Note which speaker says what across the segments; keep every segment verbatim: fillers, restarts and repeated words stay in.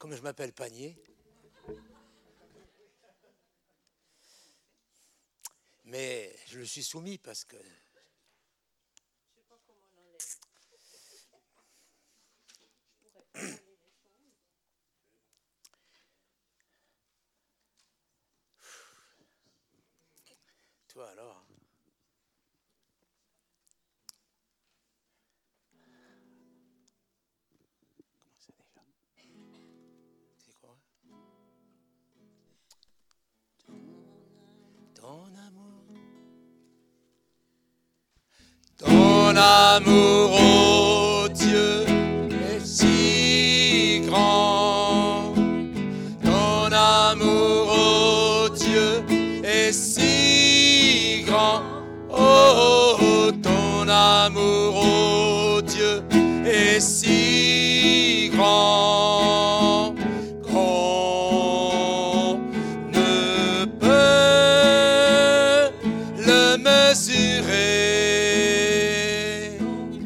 Speaker 1: comme je m'appelle Panier. Mais je le suis soumis parce que... Toi alors... Ton amour, ton amour, oh Dieu, est si grand. Ton amour, oh Dieu, est si grand. Oh, oh, ton amour, oh Dieu, est si grand. Qu'on ne peut le mesurer.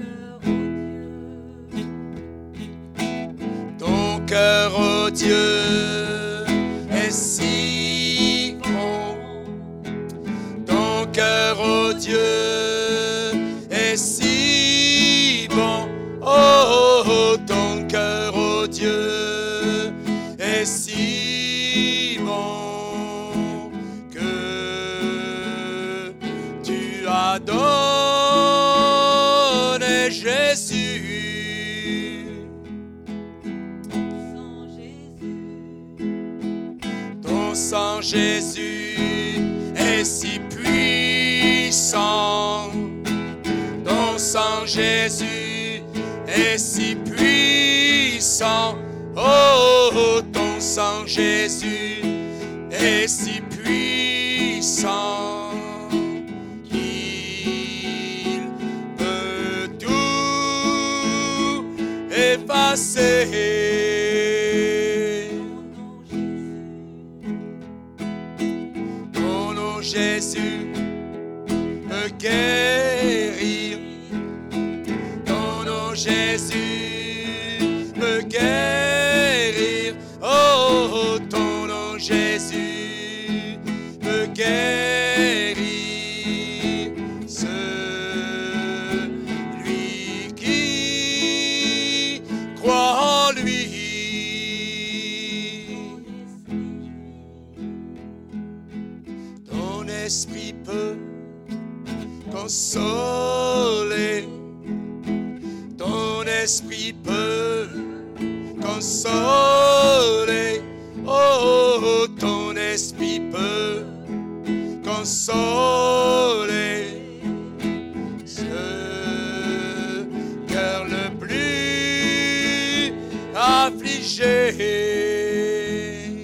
Speaker 1: Ton cœur, oh Dieu, est si grand. Ton cœur, oh Dieu, est si bon. Oh, oh, ton cœur, oh Dieu, est si bon que tu as donné Jésus. Ton sang Jésus est si puissant. Ton sang Jésus est si puissant. Oh, oh, ton sang Jésus est si puissant qu'il peut tout effacer. Ton nom Jésus peut guérir. Ton nom Jésus peut guérir. Oh, oh, ton nom Jésus peut guérir. Celui qui croit en lui. Ton esprit peut consoler. Ton esprit peut consoler. Oh, ton esprit peut consoler ce cœur le plus affligé.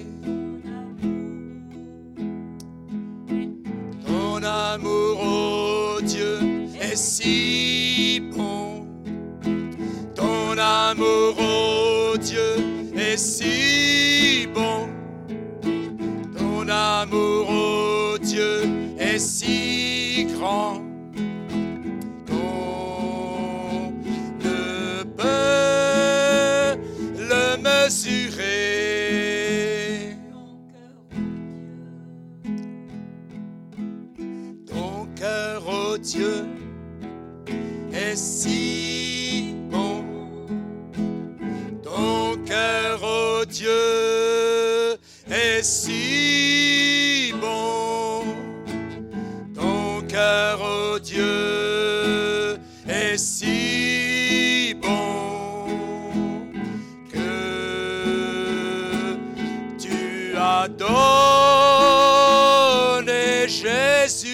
Speaker 1: Ton amour, oh Dieu, est si bon. Ton amour, oh Dieu, est si bon. Ton amour, oh Dieu, est si grand qu'on ne peut le mesurer. Ton cœur, oh Dieu, est si bon. Ton cœur, oh Dieu, est si bon. Ton cœur, oh Dieu, est si bon que tu as donné Jésus.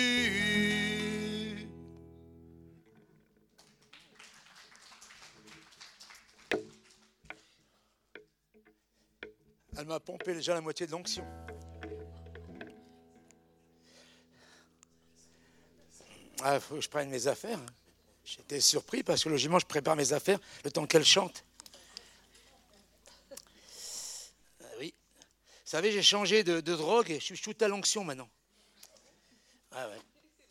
Speaker 1: Elle m'a pompé déjà la moitié de l'onction. Ah, faut que je prenne mes affaires. J'étais surpris parce que logiquement, je prépare mes affaires le temps qu'elle chante. Ah oui. Vous savez, j'ai changé de, de drogue et je suis tout à l'onction maintenant. Ah ouais.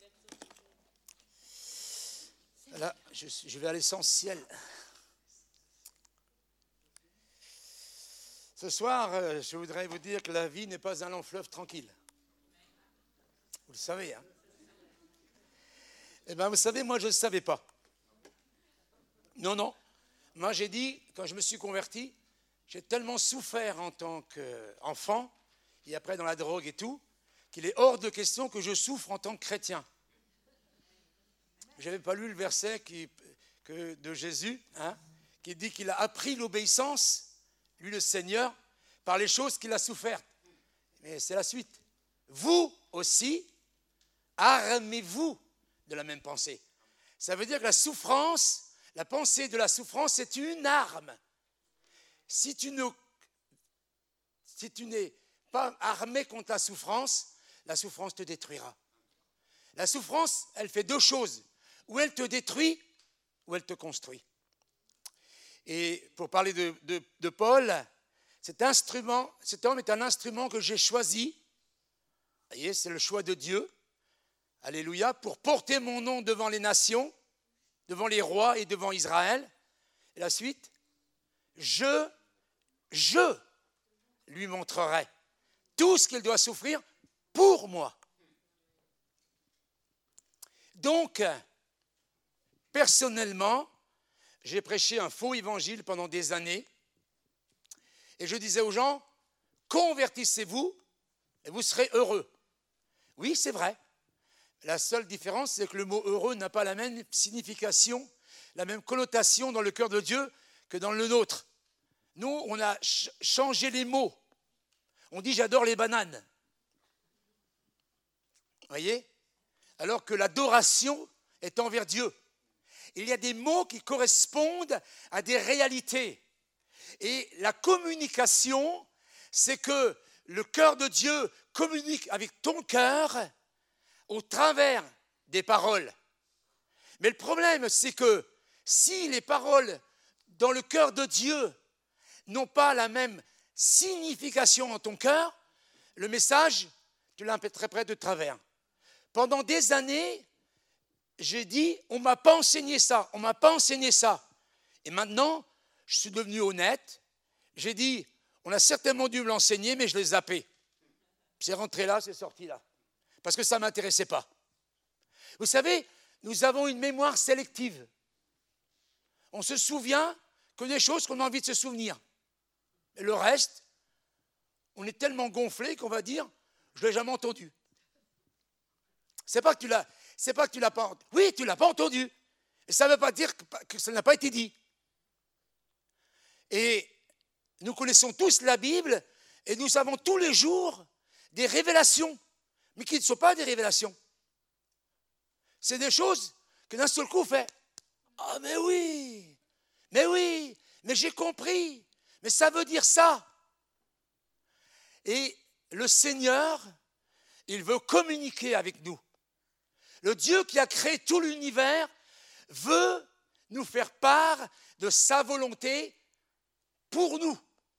Speaker 1: Là, je, je vais à l'essentiel. Vous Ce soir, euh, je voudrais vous dire que la vie n'est pas un long fleuve tranquille. Vous le savez, hein? Eh bien, vous savez, moi, je ne le savais pas. Non, non. Moi, j'ai dit, quand je me suis converti, j'ai tellement souffert en tant qu'enfant, et après dans la drogue et tout, qu'il est hors de question que je souffre en tant que chrétien. Je n'avais pas lu le verset qui, que, de Jésus, hein, qui dit qu'il a appris l'obéissance, lui le Seigneur, par les choses qu'il a souffertes. Mais c'est la suite. Vous aussi, armez-vous de la même pensée. Ça veut dire que la souffrance, la pensée de la souffrance, c'est une arme. Si tu ne, si tu n'es pas armé contre la souffrance, la souffrance te détruira. La souffrance, elle fait deux choses. Ou elle te détruit, ou elle te construit. Et pour parler de, de, de Paul, cet instrument, cet homme est un instrument que j'ai choisi. Vous voyez, c'est le choix de Dieu. Alléluia, pour porter mon nom devant les nations, devant les rois et devant Israël. Et la suite, je, je lui montrerai tout ce qu'il doit souffrir pour moi. Donc, personnellement, j'ai prêché un faux évangile pendant des années et je disais aux gens, convertissez-vous et vous serez heureux. Oui, c'est vrai. La seule différence, c'est que le mot heureux n'a pas la même signification, la même connotation dans le cœur de Dieu que dans le nôtre. Nous, on a ch- changé les mots. On dit j'adore les bananes. Vous voyez? Alors que l'adoration est envers Dieu. Il y a des mots qui correspondent à des réalités. Et la communication, c'est que le cœur de Dieu communique avec ton cœur au travers des paroles. Mais le problème, c'est que si les paroles dans le cœur de Dieu n'ont pas la même signification en ton cœur, le message, tu l'interprètes de travers. Pendant des années, j'ai dit, on ne m'a pas enseigné ça, on ne m'a pas enseigné ça. Et maintenant, je suis devenu honnête. J'ai dit, on a certainement dû me l'enseigner, mais je l'ai zappé. C'est rentré là, c'est sorti là. Parce que ça ne m'intéressait pas. Vous savez, nous avons une mémoire sélective. On se souvient que des choses qu'on a envie de se souvenir. Et le reste, on est tellement gonflé qu'on va dire, je ne l'ai jamais entendu. C'est pas que tu l'as, c'est pas que tu l'as pas entendu. Oui, tu ne l'as pas entendu. Et ça ne veut pas dire que, que ça n'a pas été dit. Et nous connaissons tous la Bible et nous avons tous les jours des révélations, mais qui ne sont pas des révélations. C'est des choses que d'un seul coup on fait. Ah, mais oui, mais oui, mais j'ai compris, mais ça veut dire ça. Et le Seigneur, il veut communiquer avec nous. Le Dieu qui a créé tout l'univers veut nous faire part de sa volonté pour nous.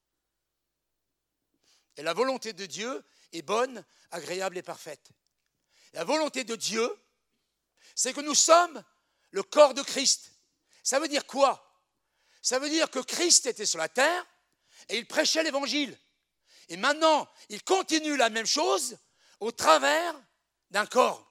Speaker 1: Et la volonté de Dieu est bonne, agréable et parfaite. La volonté de Dieu, c'est que nous sommes le corps de Christ. Ça veut dire quoi? Ça veut dire que Christ était sur la terre et il prêchait l'évangile. Et maintenant, il continue la même chose au travers d'un corps.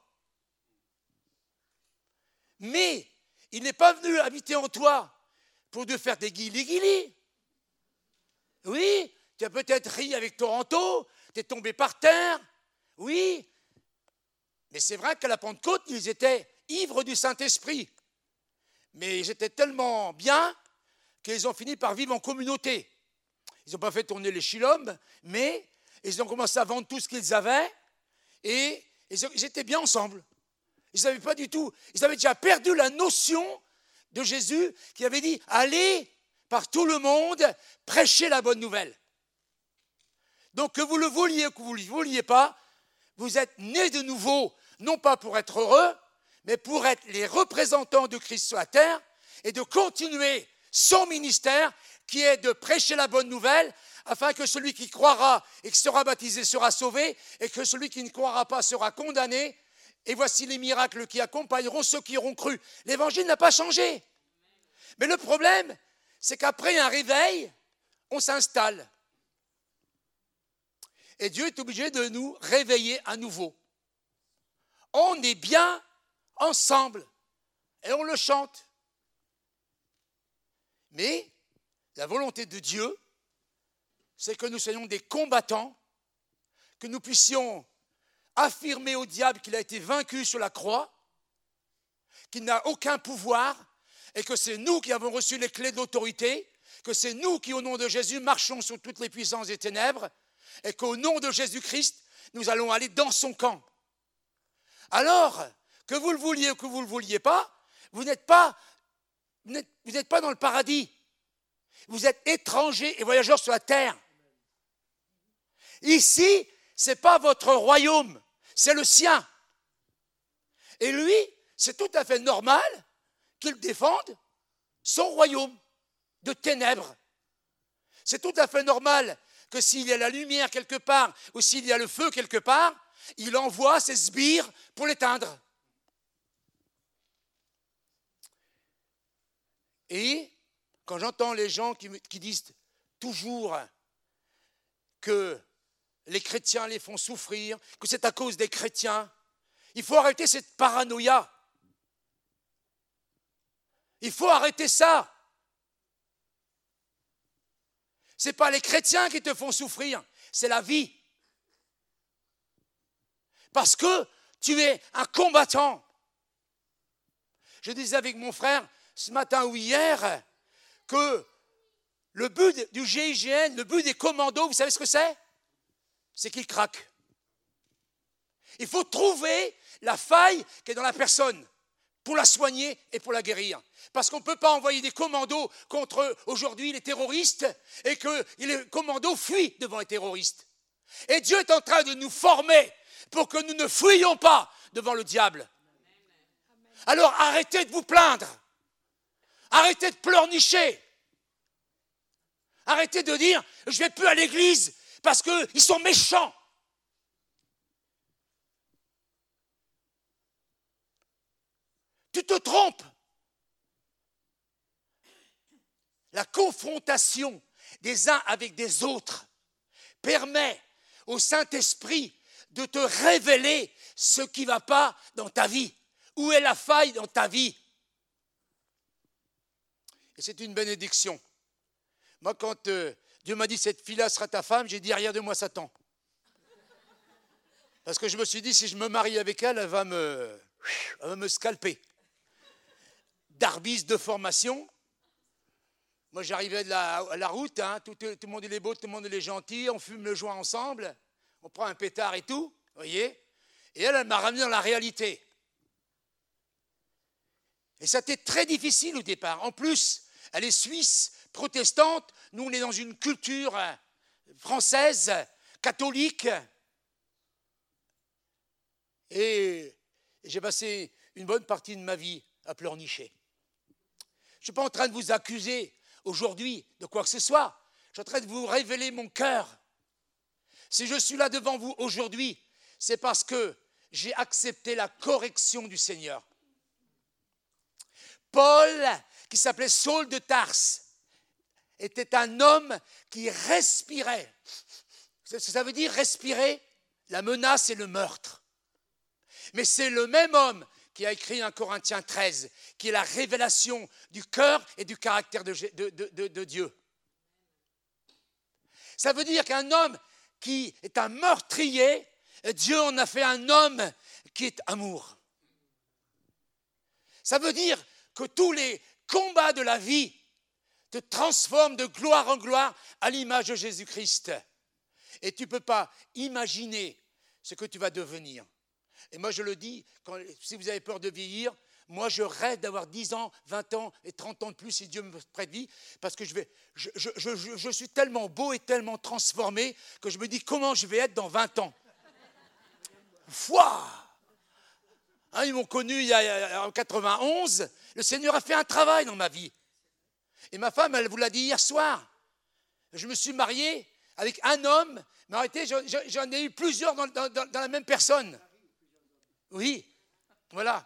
Speaker 1: Mais il n'est pas venu habiter en toi pour te faire des guilis-guilis. Oui, tu as peut-être ri avec Toronto, tu es tombé par terre. Oui, mais c'est vrai qu'à la Pentecôte, ils étaient ivres du Saint-Esprit. Mais ils étaient tellement bien qu'ils ont fini par vivre en communauté. Ils n'ont pas fait tourner les chilommes, mais ils ont commencé à vendre tout ce qu'ils avaient et ils étaient bien ensemble. Ils n'avaient pas du tout, ils avaient déjà perdu la notion de Jésus qui avait dit « Allez par tout le monde, prêchez la bonne nouvelle ». Donc que vous le vouliez ou que vous ne le vouliez pas, vous êtes nés de nouveau, non pas pour être heureux, mais pour être les représentants de Christ sur la terre et de continuer son ministère qui est de prêcher la bonne nouvelle afin que celui qui croira et qui sera baptisé sera sauvé et que celui qui ne croira pas sera condamné. Et voici les miracles qui accompagneront ceux qui auront cru. L'évangile n'a pas changé. Mais le problème, c'est qu'après un réveil, on s'installe. Et Dieu est obligé de nous réveiller à nouveau. On est bien ensemble et on le chante. Mais la volonté de Dieu, c'est que nous soyons des combattants, que nous puissions affirmer au diable qu'il a été vaincu sur la croix, qu'il n'a aucun pouvoir et que c'est nous qui avons reçu les clés de l'autorité, que c'est nous qui, au nom de Jésus, marchons sur toutes les puissances des ténèbres et qu'au nom de Jésus-Christ, nous allons aller dans son camp. Alors, que vous le vouliez ou que vous ne le vouliez pas, vous n'êtes pas, vous n'êtes, vous n'êtes pas dans le paradis. Vous êtes étrangers et voyageurs sur la terre. Ici, ce n'est pas votre royaume, c'est le sien. Et lui, c'est tout à fait normal qu'il défende son royaume de ténèbres. C'est tout à fait normal que s'il y a la lumière quelque part ou s'il y a le feu quelque part, il envoie ses sbires pour l'éteindre. Et quand j'entends les gens qui, qui disent toujours que les chrétiens les font souffrir, que c'est à cause des chrétiens, il faut arrêter cette paranoïa. Il faut arrêter ça. Ce n'est pas les chrétiens qui te font souffrir, c'est la vie. Parce que tu es un combattant. Je disais avec mon frère ce matin ou hier que le but du G I G N, le but des commandos, vous savez ce que c'est? C'est qu'ils craquent. Il faut trouver la faille qui est dans la personne pour la soigner et pour la guérir. Parce qu'on ne peut pas envoyer des commandos contre aujourd'hui les terroristes et que les commandos fuient devant les terroristes. Et Dieu est en train de nous former pour que nous ne fuyions pas devant le diable. Alors arrêtez de vous plaindre. Arrêtez de pleurnicher. Arrêtez de dire « je ne vais plus à l'église parce qu'ils sont méchants ». Tu te trompes. La confrontation des uns avec des autres permet au Saint-Esprit de te révéler ce qui ne va pas dans ta vie. Où est la faille dans ta vie? Et c'est une bénédiction. Moi, quand euh, Dieu m'a dit « cette fille-là sera ta femme », j'ai dit « arrière de moi, Satan ». Parce que je me suis dit, si je me marie avec elle, elle va me, elle va me scalper. Darbise de formation. Moi, j'arrivais de la, à la route, hein, tout, tout le monde il est beau, tout le monde il est gentil, on fume le joint ensemble, on prend un pétard et tout, vous voyez. Et elle, elle m'a ramené dans la réalité. Et ça a été très difficile au départ. En plus, elle est suisse, protestante, nous on est dans une culture française, catholique. Et j'ai passé une bonne partie de ma vie à pleurnicher. Je ne suis pas en train de vous accuser aujourd'hui de quoi que ce soit. Je suis en train de vous révéler mon cœur. Si je suis là devant vous aujourd'hui, c'est parce que j'ai accepté la correction du Seigneur. Paul, qui s'appelait Saul de Tarse, était un homme qui respirait. Ce que ça veut dire respirer? La menace et le meurtre. Mais c'est le même homme qui a écrit un Corinthiens treize, qui est la révélation du cœur et du caractère de, de, de, de Dieu. Ça veut dire qu'un homme qui est un meurtrier, Dieu en a fait un homme qui est amour. Ça veut dire que tous les combats de la vie te transforment de gloire en gloire à l'image de Jésus-Christ. Et tu ne peux pas imaginer ce que tu vas devenir. Et moi, je le dis, quand, si vous avez peur de vieillir, moi, je rêve d'avoir dix ans, vingt ans et trente ans de plus si Dieu me prête vie, parce que je, vais, je, je, je, je suis tellement beau et tellement transformé que je me dis comment je vais être dans vingt ans. Foi hein, ils m'ont connu il y a, en quatre-vingt-onze, le Seigneur a fait un travail dans ma vie. Et ma femme, elle vous l'a dit hier soir, je me suis marié avec un homme, mais en réalité, j'en ai eu plusieurs dans, dans, dans la même personne. Oui, voilà.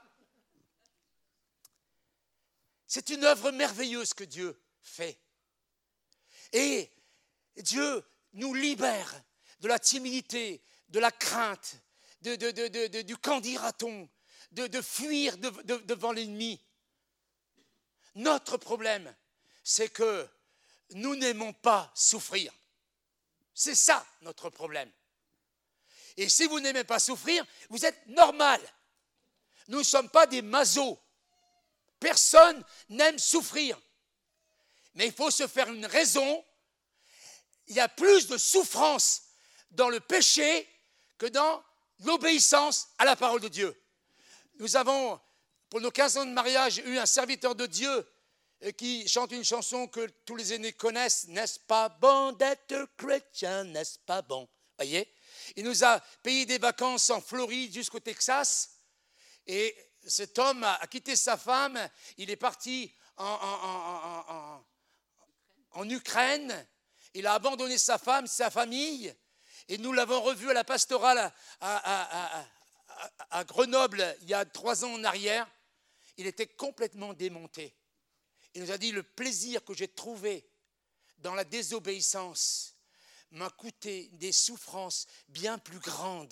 Speaker 1: C'est une œuvre merveilleuse que Dieu fait. Et Dieu nous libère de la timidité, de la crainte, de, de, de, de, de, du qu'en dira-t-on, de, de fuir de, de, devant l'ennemi. Notre problème, c'est que nous n'aimons pas souffrir. C'est ça notre problème. Et si vous n'aimez pas souffrir, vous êtes normal. Nous ne sommes pas des masos. Personne n'aime souffrir. Mais il faut se faire une raison. Il y a plus de souffrance dans le péché que dans l'obéissance à la parole de Dieu. Nous avons, pour nos quinze ans de mariage, eu un serviteur de Dieu qui chante une chanson que tous les aînés connaissent. N'est-ce pas bon d'être chrétien, n'est-ce pas bon? Voyez, il nous a payé des vacances en Floride jusqu'au Texas. Et cet homme a quitté sa femme. Il est parti en, en, en, en, en Ukraine. Il a abandonné sa femme, sa famille. Et nous l'avons revu à la pastorale à, à, à, à, à Grenoble il y a trois ans en arrière. Il était complètement démonté. Il nous a dit, le plaisir que j'ai trouvé dans la désobéissance m'a coûté des souffrances bien plus grandes.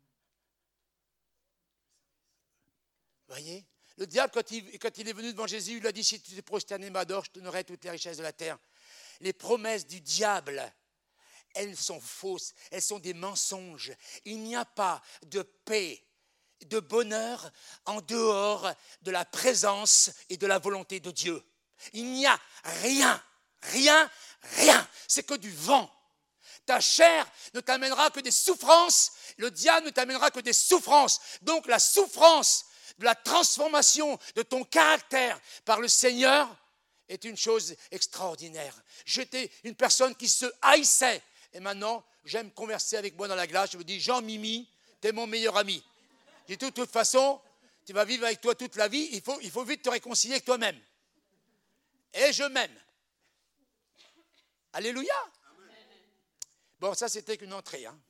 Speaker 1: Vous voyez, le diable, quand il, quand il est venu devant Jésus, il lui a dit, si tu te prosternais, m'adores, je te donnerai toutes les richesses de la terre. Les promesses du diable, elles sont fausses, elles sont des mensonges. Il n'y a pas de paix, de bonheur en dehors de la présence et de la volonté de Dieu. Il n'y a rien, rien, rien. C'est que du vent. Ta chair ne t'amènera que des souffrances. Le diable ne t'amènera que des souffrances. Donc la souffrance de la transformation de ton caractère par le Seigneur est une chose extraordinaire. J'étais une personne qui se haïssait. Et maintenant, j'aime converser avec moi dans la glace. Je me dis, Jean-Mimi, t'es mon meilleur ami. Je dis, de toute façon, tu vas vivre avec toi toute la vie. Il faut, il faut vite te réconcilier avec toi-même. Et je m'aime. Alléluia. Amen. Bon, ça, c'était qu'une entrée. Hein.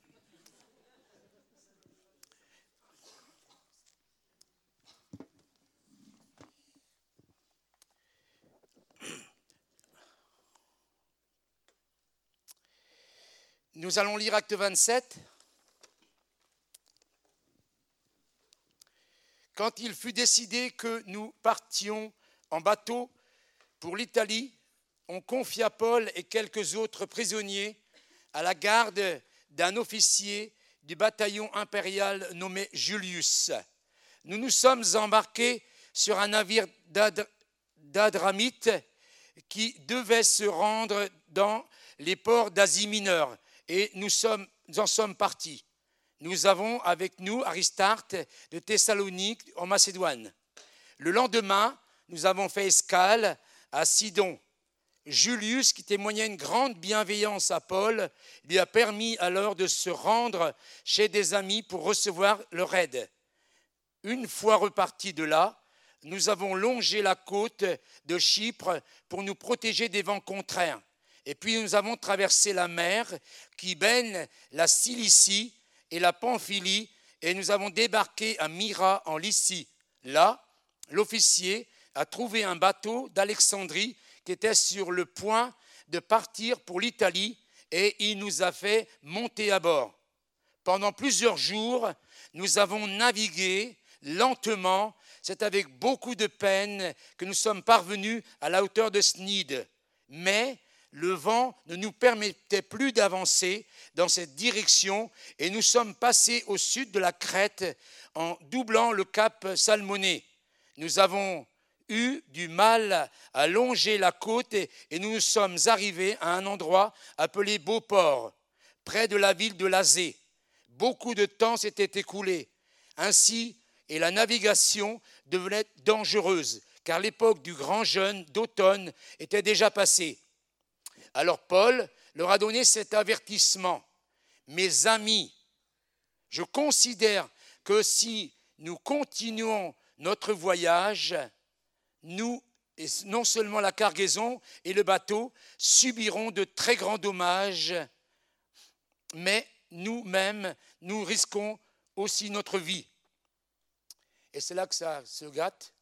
Speaker 1: Nous allons lire Acte vingt-sept. Quand il fut décidé que nous partions en bateau pour l'Italie, on confia Paul et quelques autres prisonniers à la garde d'un officier du bataillon impérial nommé Julius. Nous nous sommes embarqués sur un navire d'Adramite qui devait se rendre dans les ports d'Asie mineure et nous, sommes, nous en sommes partis. Nous avons avec nous Aristarque de Thessalonique en Macédoine. Le lendemain, nous avons fait escale à Sidon. Julius, qui témoignait une grande bienveillance à Paul, lui a permis alors de se rendre chez des amis pour recevoir leur aide. Une fois repartis de là, nous avons longé la côte de Chypre pour nous protéger des vents contraires. Et puis nous avons traversé la mer qui baigne la Cilicie et la Pamphylie et nous avons débarqué à Myra en Lycie. Là, l'officier a trouvé un bateau d'Alexandrie qui était sur le point de partir pour l'Italie et il nous a fait monter à bord. Pendant plusieurs jours, nous avons navigué lentement. C'est avec beaucoup de peine que nous sommes parvenus à la hauteur de Snide. Mais le vent ne nous permettait plus d'avancer dans cette direction et nous sommes passés au sud de la Crète en doublant le cap Salmoné. Nous avons eu du mal à longer la côte et, et nous nous sommes arrivés à un endroit appelé Beauport, près de la ville de Lazée. Beaucoup de temps s'était écoulé. Ainsi, et la navigation devenait dangereuse, car l'époque du grand jeûne d'automne était déjà passée. Alors Paul leur a donné cet avertissement. Mes amis, je considère que si nous continuons notre voyage, nous, et non seulement la cargaison et le bateau, subirons de très grands dommages, mais nous-mêmes, nous risquons aussi notre vie. Et c'est là que ça se gâte.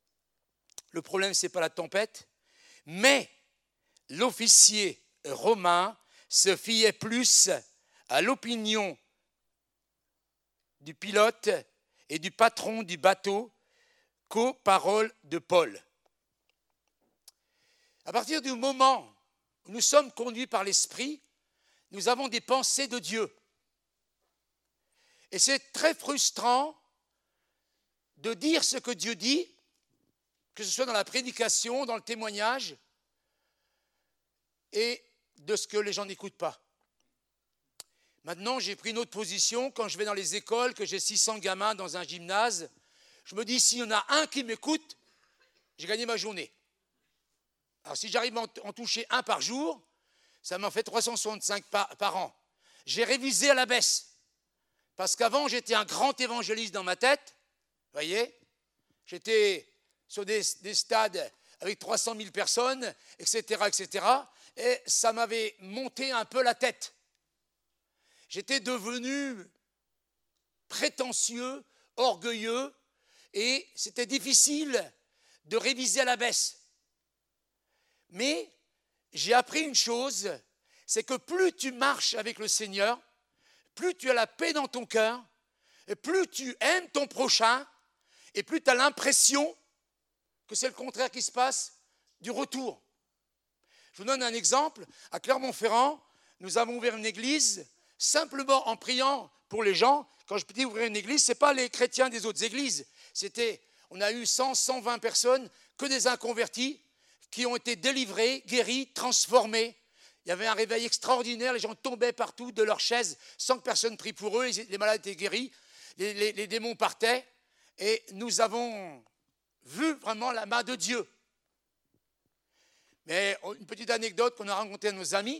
Speaker 1: Le problème, ce n'est pas la tempête, mais l'officier romain se fiait plus à l'opinion du pilote et du patron du bateau qu'aux paroles de Paul. À partir du moment où nous sommes conduits par l'Esprit, nous avons des pensées de Dieu. Et c'est très frustrant de dire ce que Dieu dit, que ce soit dans la prédication, dans le témoignage, et de ce que les gens n'écoutent pas. Maintenant, j'ai pris une autre position. Quand je vais dans les écoles, que j'ai six cents gamins dans un gymnase, je me dis, s'il y en a un qui m'écoute, j'ai gagné ma journée. Alors, si j'arrive à en toucher un par jour, ça m'en fait trois cent soixante-cinq par, par an. J'ai révisé à la baisse. Parce qu'avant, j'étais un grand évangéliste dans ma tête. Vous voyez, j'étais sur des, des stades avec trois cent mille personnes, et cetera, et cetera. Et ça m'avait monté un peu la tête. J'étais devenu prétentieux, orgueilleux, et c'était difficile de réviser à la baisse. Mais j'ai appris une chose, c'est que plus tu marches avec le Seigneur, plus tu as la paix dans ton cœur, et plus tu aimes ton prochain, et plus tu as l'impression que c'est le contraire qui se passe du retour. Je vous donne un exemple. À Clermont-Ferrand, nous avons ouvert une église simplement en priant pour les gens. Quand je dis ouvrir une église, ce n'est pas les chrétiens des autres églises. C'était, on a eu cent, cent vingt personnes, que des inconvertis, qui ont été délivrés, guéris, transformés. Il y avait un réveil extraordinaire, les gens tombaient partout de leurs chaises sans que personne prie pour eux, les, les malades étaient guéris, les, les, les démons partaient, et nous avons vu vraiment la main de Dieu. Mais une petite anecdote qu'on a racontée à nos amis,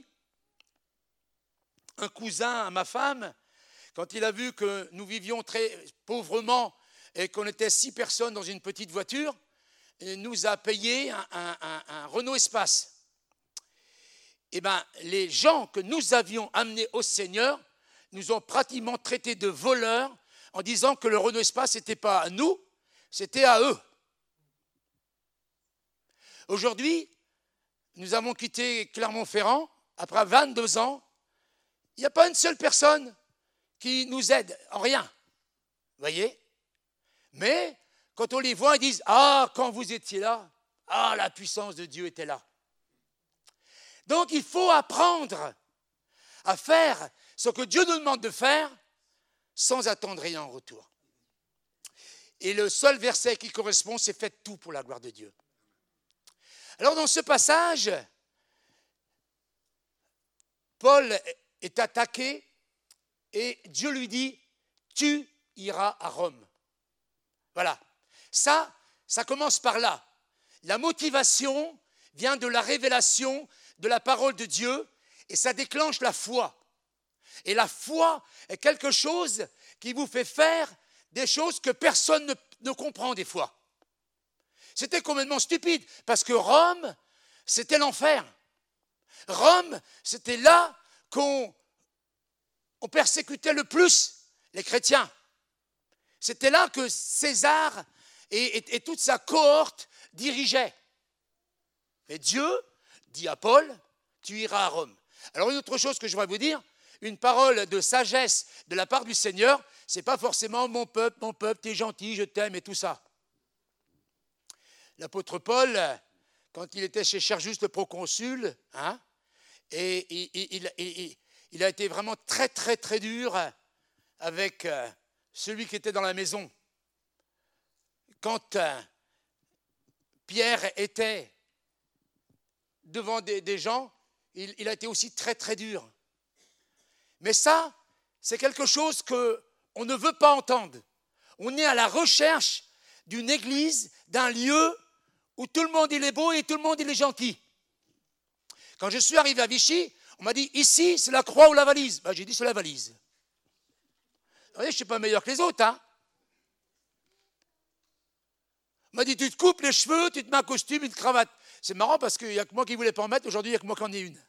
Speaker 1: un cousin à ma femme, quand il a vu que nous vivions très pauvrement et qu'on était six personnes dans une petite voiture, il nous a payé un, un, un, un Renault Espace. Eh bien, les gens que nous avions amenés au Seigneur nous ont pratiquement traités de voleurs en disant que le Renault Espace n'était pas à nous, c'était à eux. Aujourd'hui, nous avons quitté Clermont-Ferrand après vingt-deux ans. Il n'y a pas une seule personne qui nous aide en rien. Vous voyez? Mais quand on les voit, ils disent « Ah, quand vous étiez là, ah, la puissance de Dieu était là. » Donc, il faut apprendre à faire ce que Dieu nous demande de faire sans attendre rien en retour. Et le seul verset qui correspond, c'est « Faites tout pour la gloire de Dieu ». Alors, dans ce passage, Paul est attaqué et Dieu lui dit « Tu iras à Rome ». Voilà. Ça, ça commence par là. La motivation vient de la révélation de la parole de Dieu et ça déclenche la foi. Et la foi est quelque chose qui vous fait faire des choses que personne ne, ne comprend des fois. C'était complètement stupide parce que Rome, c'était l'enfer. Rome, c'était là qu'on on persécutait le plus les chrétiens. C'était là que César et, et, et toute sa cohorte dirigeaient. Et Dieu dit à Paul, tu iras à Rome. Alors une autre chose que je voudrais vous dire, une parole de sagesse de la part du Seigneur, ce n'est pas forcément mon peuple, mon peuple, t'es gentil, je t'aime et tout ça. L'apôtre Paul, quand il était chez Sergius le proconsul, hein, et il, il, il, il, il a été vraiment très très très dur avec celui qui était dans la maison. Quand Pierre était devant des, des gens, il, il a été aussi très très dur. Mais ça, c'est quelque chose qu'on ne veut pas entendre. On est à la recherche d'une église, d'un lieu où tout le monde il est beau et tout le monde il est gentil. Quand je suis arrivé à Vichy, on m'a dit, ici, c'est la croix ou la valise. Ben, j'ai dit, c'est la valise. Vous voyez, je ne suis pas meilleur que les autres. Hein. On m'a dit, tu te coupes les cheveux, tu te mets un costume, une cravate. C'est marrant parce qu'il n'y a que moi qui ne voulais pas en mettre. Aujourd'hui, il n'y a que moi qui en ai une.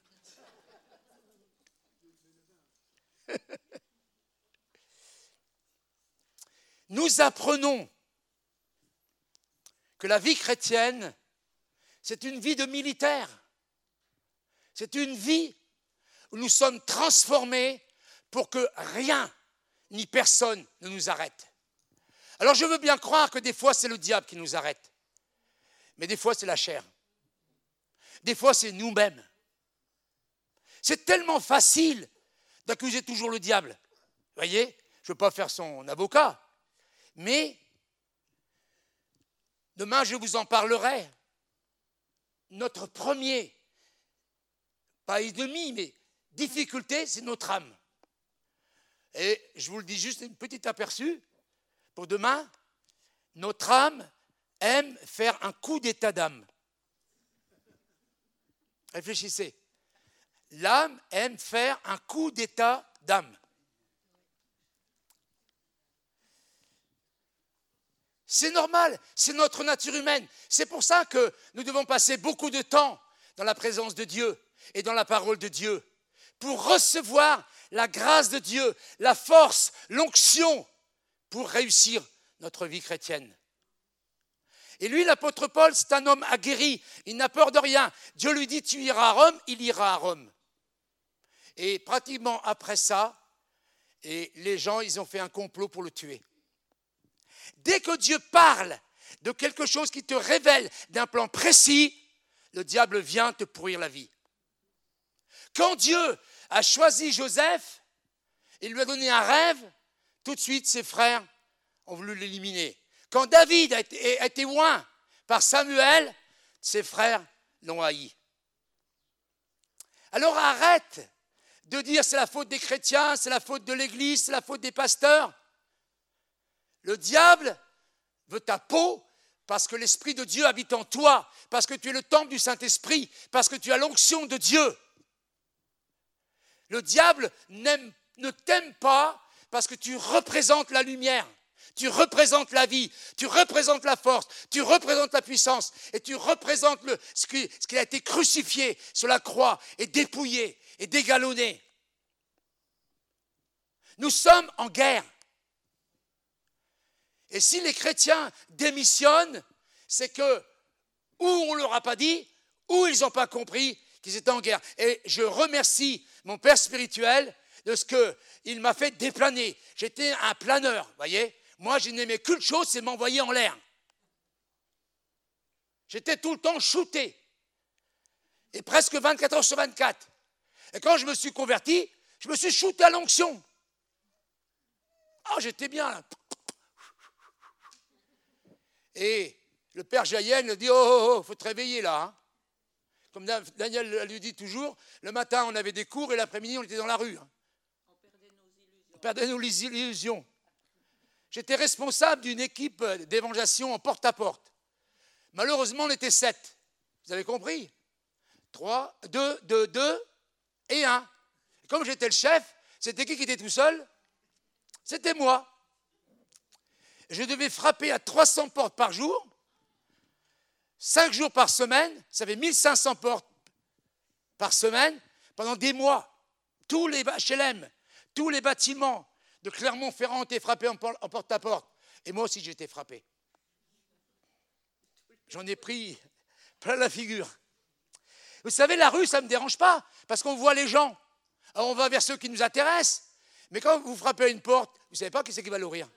Speaker 1: Nous apprenons que la vie chrétienne, c'est une vie de militaire. C'est une vie où nous sommes transformés pour que rien ni personne ne nous arrête. Alors je veux bien croire que des fois c'est le diable qui nous arrête, mais des fois c'est la chair. Des fois c'est nous-mêmes. C'est tellement facile d'accuser toujours le diable. Vous voyez, je ne veux pas faire son avocat, mais demain je vous en parlerai. Notre premier, pas ennemi, mais difficulté, c'est notre âme. Et je vous le dis juste, un petit aperçu pour demain. Notre âme aime faire un coup d'état d'âme. Réfléchissez. L'âme aime faire un coup d'état d'âme. C'est normal, c'est notre nature humaine. C'est pour ça que nous devons passer beaucoup de temps dans la présence de Dieu et dans la parole de Dieu pour recevoir la grâce de Dieu, la force, l'onction pour réussir notre vie chrétienne. Et lui, l'apôtre Paul, c'est un homme aguerri, il n'a peur de rien. Dieu lui dit, tu iras à Rome, il ira à Rome. Et pratiquement après ça, et les gens, ils ont fait un complot pour le tuer. Dès que Dieu parle de quelque chose qui te révèle d'un plan précis, le diable vient te pourrir la vie. Quand Dieu a choisi Joseph, il lui a donné un rêve, tout de suite ses frères ont voulu l'éliminer. Quand David a été, a été oint par Samuel, ses frères l'ont haï. Alors arrête de dire c'est la faute des chrétiens, c'est la faute de l'église, c'est la faute des pasteurs. Le diable veut ta peau parce que l'Esprit de Dieu habite en toi, parce que tu es le temple du Saint-Esprit, parce que tu as l'onction de Dieu. Le diable n'aime, ne t'aime pas parce que tu représentes la lumière, tu représentes la vie, tu représentes la force, tu représentes la puissance et tu représentes le, ce, qui, ce qui a été crucifié sur la croix et dépouillé et dégalonné. Nous sommes en guerre. Et si les chrétiens démissionnent, c'est que ou on ne leur a pas dit, ou ils n'ont pas compris qu'ils étaient en guerre. Et je remercie mon père spirituel de ce qu'il m'a fait déplaner. J'étais un planeur, vous voyez. Moi, je n'aimais qu'une chose, c'est m'envoyer en l'air. J'étais tout le temps shooté. Et presque vingt-quatre heures sur vingt-quatre. Et quand je me suis converti, je me suis shooté à l'onction. Ah, oh, j'étais bien là. Et le père Jaël dit, oh, oh, oh, faut te réveiller là. Hein. Comme Daniel lui dit toujours, le matin on avait des cours et l'après-midi on était dans la rue. Hein. On perdait nos illusions. On perdait nos illusions. J'étais responsable d'une équipe d'évangélisation en porte-à-porte. Malheureusement, on était sept. Vous avez compris? Trois, deux, deux, deux et un. Et comme j'étais le chef, c'était qui qui était tout seul? C'était moi. Je devais frapper à trois cents portes par jour, cinq jours par semaine, ça fait mille cinq cents portes par semaine, pendant des mois. Tous les H L M, tous les bâtiments de Clermont-Ferrand ont été frappés en porte-à-porte. Et moi aussi, j'ai été frappé. J'en ai pris plein la figure. Vous savez, la rue, ça ne me dérange pas, parce qu'on voit les gens. Alors, on va vers ceux qui nous intéressent. Mais quand vous frappez à une porte, vous ne savez pas qui c'est qui va l'ouvrir.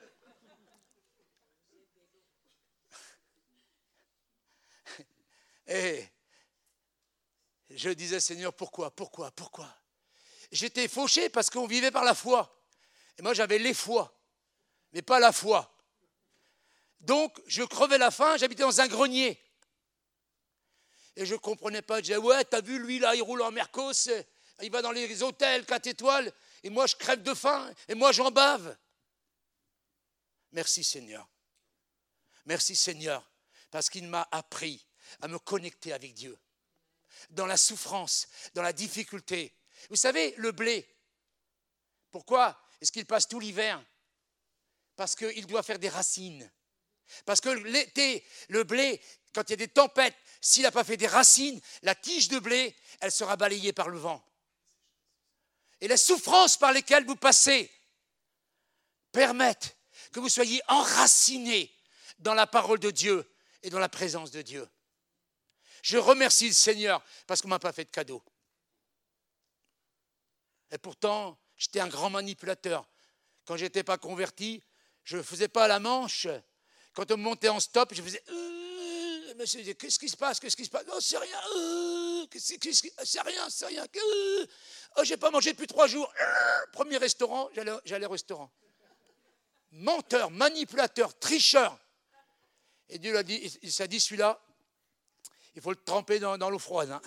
Speaker 1: Et je disais, Seigneur, pourquoi, pourquoi, pourquoi? J'étais fauché parce qu'on vivait par la foi. Et moi, j'avais les foi, mais pas la foi. Donc, je crevais la faim, j'habitais dans un grenier. Et je ne comprenais pas. Je disais, ouais, t'as vu, lui, là, il roule en Mercos, il va dans les hôtels, quatre étoiles, et moi, je crève de faim, et moi, j'en bave. Merci, Seigneur. Merci, Seigneur, parce qu'il m'a appris à me connecter avec Dieu. Dans la souffrance, dans la difficulté. Vous savez, le blé, pourquoi est-ce qu'il passe tout l'hiver? Parce qu'il doit faire des racines. Parce que l'été, le blé, quand il y a des tempêtes, s'il n'a pas fait des racines, la tige de blé, elle sera balayée par le vent. Et les souffrances par lesquelles vous passez permettent que vous soyez enracinés dans la parole de Dieu et dans la présence de Dieu. Je remercie le Seigneur parce qu'on ne m'a pas fait de cadeau. Et pourtant, J'étais un grand manipulateur. Quand je n'étais pas converti, je ne faisais pas la manche. Quand on me montait en stop, je faisais euh, monsieur disait, qu'est-ce qui se passe, qu'est-ce qui se passe? Non, c'est rien, euh, c'est, c'est rien, c'est rien. Euh, oh, j'ai pas mangé depuis trois jours. Euh, premier restaurant, j'allais, j'allais au restaurant. Menteur, manipulateur, tricheur. Et Dieu l'a dit, il s'est dit, celui-là, il faut le tremper dans, dans l'eau froide. Hein.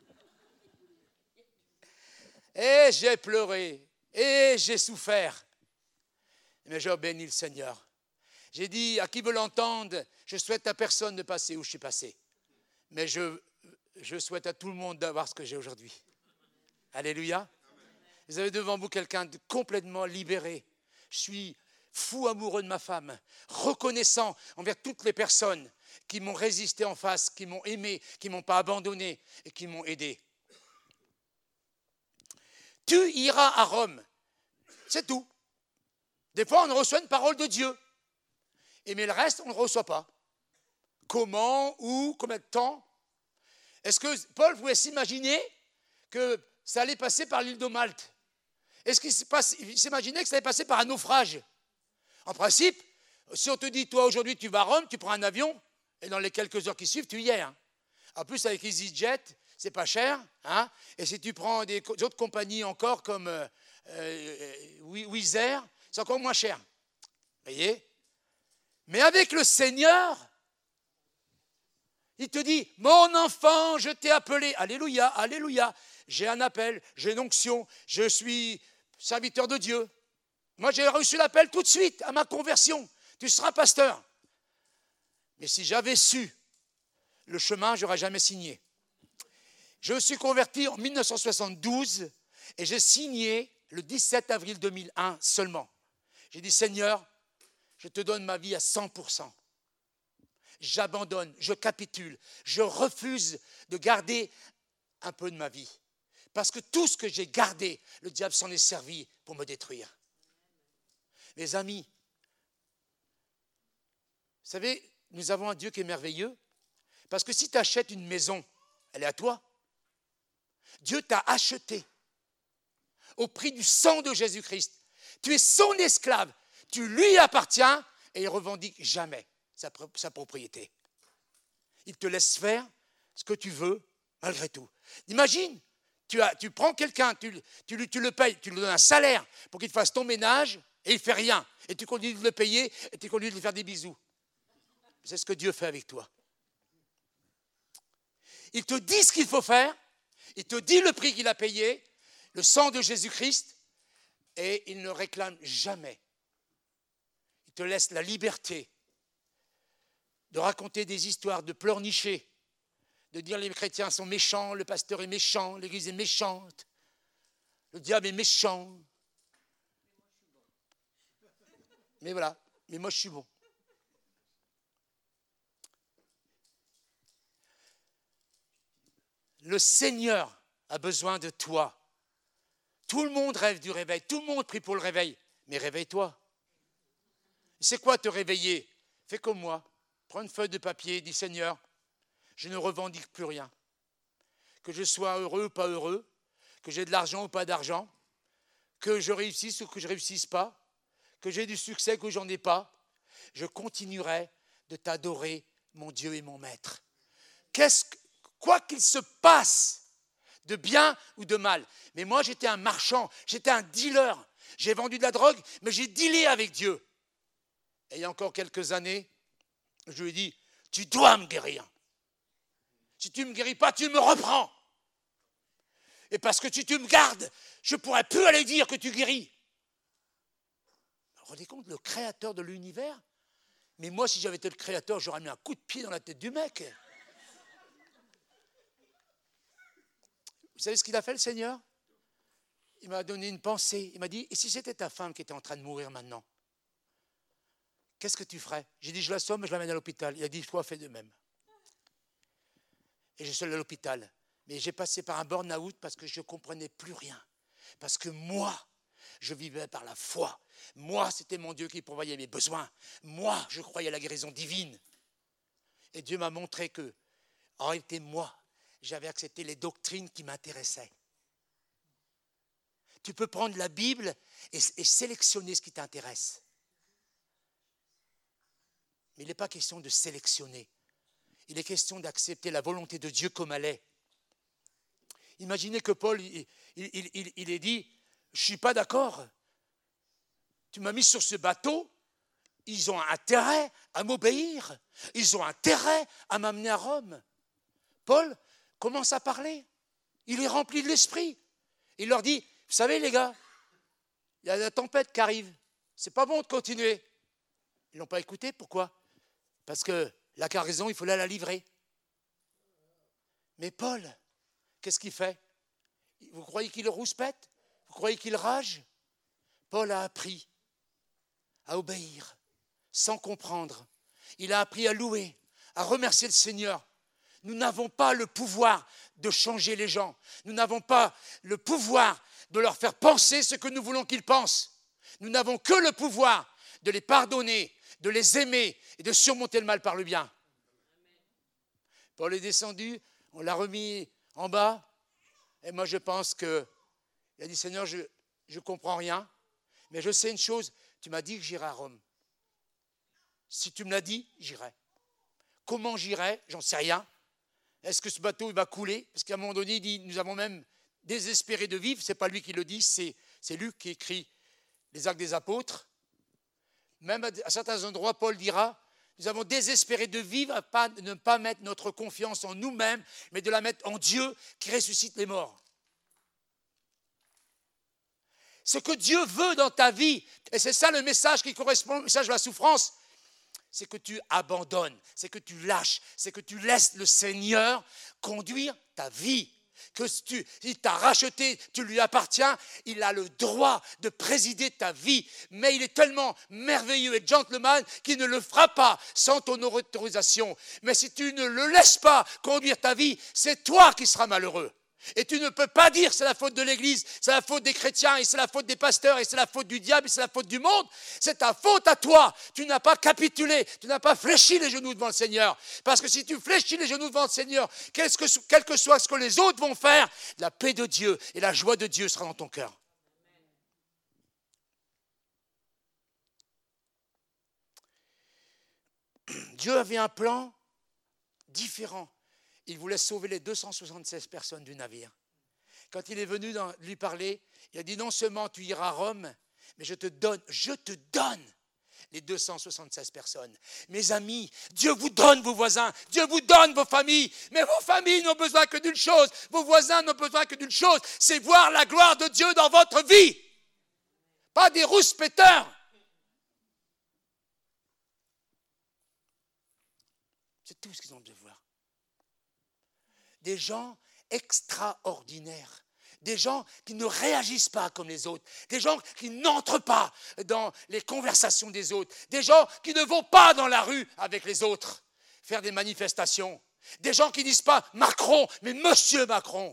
Speaker 1: Et j'ai pleuré, et j'ai souffert. Mais j'ai béni le Seigneur. J'ai dit, à qui veut l'entendre, je souhaite à personne de passer où je suis passé. Mais je, je souhaite à tout le monde d'avoir ce que j'ai aujourd'hui. Alléluia. Vous avez devant vous quelqu'un de complètement libéré. Je suis fou amoureux de ma femme, reconnaissant envers toutes les personnes qui m'ont résisté en face, qui m'ont aimé, qui ne m'ont pas abandonné et qui m'ont aidé. Tu iras à Rome. C'est tout. Des fois, on reçoit une parole de Dieu. Et mais le reste, on ne le reçoit pas. Comment, où, combien de temps? Est-ce que Paul pouvait s'imaginer que ça allait passer par l'île de Malte? Est-ce qu'il s'imaginait que ça allait passer par un naufrage? En principe, si on te dit, toi, aujourd'hui, tu vas à Rome, tu prends un avion, et dans les quelques heures qui suivent, tu y es. Hein. En plus, avec EasyJet, c'est pas cher. Hein. Et si tu prends des autres compagnies encore, comme euh, euh, Wizz Air, c'est encore moins cher. Vous voyez? Mais avec le Seigneur, il te dit, mon enfant, je t'ai appelé. Alléluia, alléluia. J'ai un appel, j'ai une onction, je suis serviteur de Dieu. Moi, j'ai reçu l'appel tout de suite à ma conversion. Tu seras pasteur. Mais si j'avais su le chemin, je n'aurais jamais signé. Je me suis converti en mille neuf cent soixante-douze et j'ai signé le dix-sept avril deux mille un seulement. J'ai dit, Seigneur, je te donne ma vie à cent pour cent. J'abandonne, je capitule, je refuse de garder un peu de ma vie. Parce que tout ce que j'ai gardé, le diable s'en est servi pour me détruire. Les amis, vous savez, nous avons un Dieu qui est merveilleux. Parce que si tu achètes une maison, elle est à toi. Dieu t'a acheté au prix du sang de Jésus-Christ. Tu es son esclave. Tu lui appartiens et il ne revendique jamais sa, sa propriété. Il te laisse faire ce que tu veux malgré tout. Imagine, tu, as, tu prends quelqu'un, tu, tu, tu le payes, tu lui donnes un salaire pour qu'il te fasse ton ménage et il ne fait rien. Et tu continues de le payer et tu continues de lui faire des bisous. C'est ce que Dieu fait avec toi. Il te dit ce qu'il faut faire, il te dit le prix qu'il a payé, le sang de Jésus-Christ, et il ne réclame jamais. Il te laisse la liberté de raconter des histoires, de pleurnicher, de dire les chrétiens sont méchants, le pasteur est méchant, l'église est méchante, le diable est méchant. Mais voilà, mais moi je suis bon. Le Seigneur a besoin de toi. Tout le monde rêve du réveil, tout le monde prie pour le réveil, mais réveille-toi. C'est quoi te réveiller? Fais comme moi, prends une feuille de papier, dis Seigneur, je ne revendique plus rien. Que je sois heureux ou pas heureux, que j'ai de l'argent ou pas d'argent, que je réussisse ou que je ne réussisse pas, que j'ai du succès ou que j'en ai pas, je continuerai de t'adorer, mon Dieu et mon Maître. Qu'est-ce que Quoi qu'il se passe, de bien ou de mal. Mais moi, j'étais un marchand, j'étais un dealer. J'ai vendu de la drogue, mais j'ai dealé avec Dieu. Et il y a encore quelques années, je lui ai dit, tu dois me guérir. Si tu ne me guéris pas, tu me reprends. Et parce que si tu me gardes, je ne pourrai plus aller dire que tu guéris. Vous vous rendez compte, le créateur de l'univers? Mais moi, si j'avais été le créateur, j'aurais mis un coup de pied dans la tête du mec. Vous savez ce qu'il a fait, le Seigneur? Il m'a donné une pensée. Il m'a dit, et si c'était ta femme qui était en train de mourir maintenant? Qu'est-ce que tu ferais? J'ai dit, je l'assomme, je l'amène à l'hôpital. Il a dit, toi, fais de même. Et je suis allé à l'hôpital. Mais j'ai passé par un burn-out parce que je ne comprenais plus rien. Parce que moi, je vivais par la foi. Moi, c'était mon Dieu qui pourvoyait mes besoins. Moi, je croyais à la guérison divine. Et Dieu m'a montré que, en réalité, moi, j'avais accepté les doctrines qui m'intéressaient. Tu peux prendre la Bible et, et sélectionner ce qui t'intéresse. Mais il n'est pas question de sélectionner. Il est question d'accepter la volonté de Dieu comme elle est. Imaginez que Paul, il, il, il, il ait dit, je ne suis pas d'accord. Tu m'as mis sur ce bateau, ils ont intérêt à m'obéir. Ils ont intérêt à m'amener à Rome. Paul commence à parler. Il est rempli de l'esprit. Il leur dit, vous savez les gars, il y a la tempête qui arrive. C'est pas bon de continuer. Ils ne l'ont pas écouté. Pourquoi? Parce que la cargaison, il fallait la livrer. Mais Paul, qu'est-ce qu'il fait? Vous croyez qu'il rouspète? Vous croyez qu'il rage? Paul a appris à obéir sans comprendre. Il a appris à louer, à remercier le Seigneur. Nous n'avons pas le pouvoir de changer les gens. Nous n'avons pas le pouvoir de leur faire penser ce que nous voulons qu'ils pensent. Nous n'avons que le pouvoir de les pardonner, de les aimer et de surmonter le mal par le bien. Paul est descendu, on l'a remis en bas. Et moi, je pense qu'il a dit, Seigneur, je ne comprends rien, mais je sais une chose, tu m'as dit que j'irai à Rome. Si tu me l'as dit, j'irai. Comment j'irai? J'en sais rien. Est-ce que ce bateau il va couler? Parce qu'à un moment donné, il dit, nous avons même désespéré de vivre. Ce n'est pas lui qui le dit, c'est, c'est Luc qui écrit les Actes des Apôtres. Même à, à certains endroits, Paul dira, nous avons désespéré de vivre, à pas, ne pas mettre notre confiance en nous-mêmes, mais de la mettre en Dieu qui ressuscite les morts. Ce que Dieu veut dans ta vie, et c'est ça le message qui correspond au message de la souffrance, c'est que tu abandonnes, c'est que tu lâches, c'est que tu laisses le Seigneur conduire ta vie. Que tu, il t'a racheté, tu lui appartiens, il a le droit de présider ta vie. Mais il est tellement merveilleux et gentleman qu'il ne le fera pas sans ton autorisation. Mais si tu ne le laisses pas conduire ta vie, c'est toi qui seras malheureux. Et tu ne peux pas dire c'est la faute de l'Église, c'est la faute des chrétiens, et c'est la faute des pasteurs, et c'est la faute du diable, et c'est la faute du monde. C'est ta faute à toi. Tu n'as pas capitulé, tu n'as pas fléchi les genoux devant le Seigneur. Parce que si tu fléchis les genoux devant le Seigneur, quel que, quel que soit ce que les autres vont faire, la paix de Dieu et la joie de Dieu sera dans ton cœur. Dieu avait un plan différent. Il voulait sauver les deux cent soixante-seize personnes du navire. Quand il est venu dans, lui parler, il a dit non seulement tu iras à Rome, mais je te donne, je te donne les deux cent soixante-seize personnes. Mes amis, Dieu vous donne vos voisins, Dieu vous donne vos familles, mais vos familles n'ont besoin que d'une chose, vos voisins n'ont besoin que d'une chose, c'est voir la gloire de Dieu dans votre vie. Pas des rouspéteurs. C'est tout ce qu'ils ont besoin de voir. Des gens extraordinaires, des gens qui ne réagissent pas comme les autres, des gens qui n'entrent pas dans les conversations des autres, des gens qui ne vont pas dans la rue avec les autres faire des manifestations, des gens qui ne disent pas Macron, mais Monsieur Macron.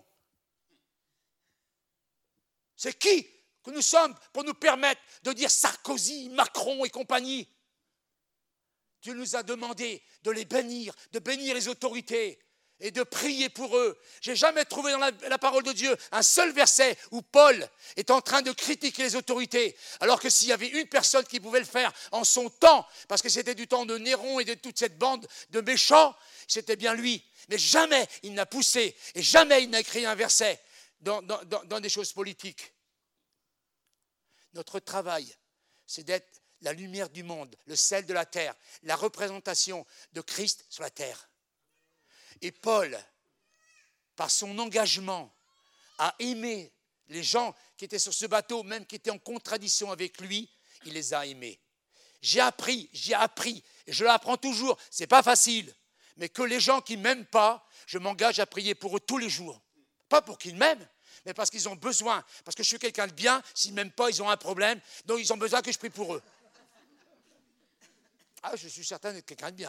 Speaker 1: C'est qui que nous sommes pour nous permettre de dire Sarkozy, Macron et compagnie? Dieu nous a demandé de les bénir, de bénir les autorités et de prier pour eux. Je n'ai jamais trouvé dans la, la parole de Dieu un seul verset où Paul est en train de critiquer les autorités, alors que s'il y avait une personne qui pouvait le faire en son temps, parce que c'était du temps de Néron et de toute cette bande de méchants, c'était bien lui. Mais jamais il n'a poussé et jamais il n'a écrit un verset dans, dans, dans, dans des choses politiques. Notre travail, c'est d'être la lumière du monde, le sel de la terre, la représentation de Christ sur la terre. Et Paul, par son engagement à aimer les gens qui étaient sur ce bateau, même qui étaient en contradiction avec lui, il les a aimés. J'ai appris, j'ai appris, et je l'apprends toujours, ce n'est pas facile, mais que les gens qui ne m'aiment pas, je m'engage à prier pour eux tous les jours. Pas pour qu'ils m'aiment, mais parce qu'ils ont besoin, parce que je suis quelqu'un de bien, s'ils ne m'aiment pas, ils ont un problème, donc ils ont besoin que je prie pour eux. Ah, je suis certain d'être quelqu'un de bien.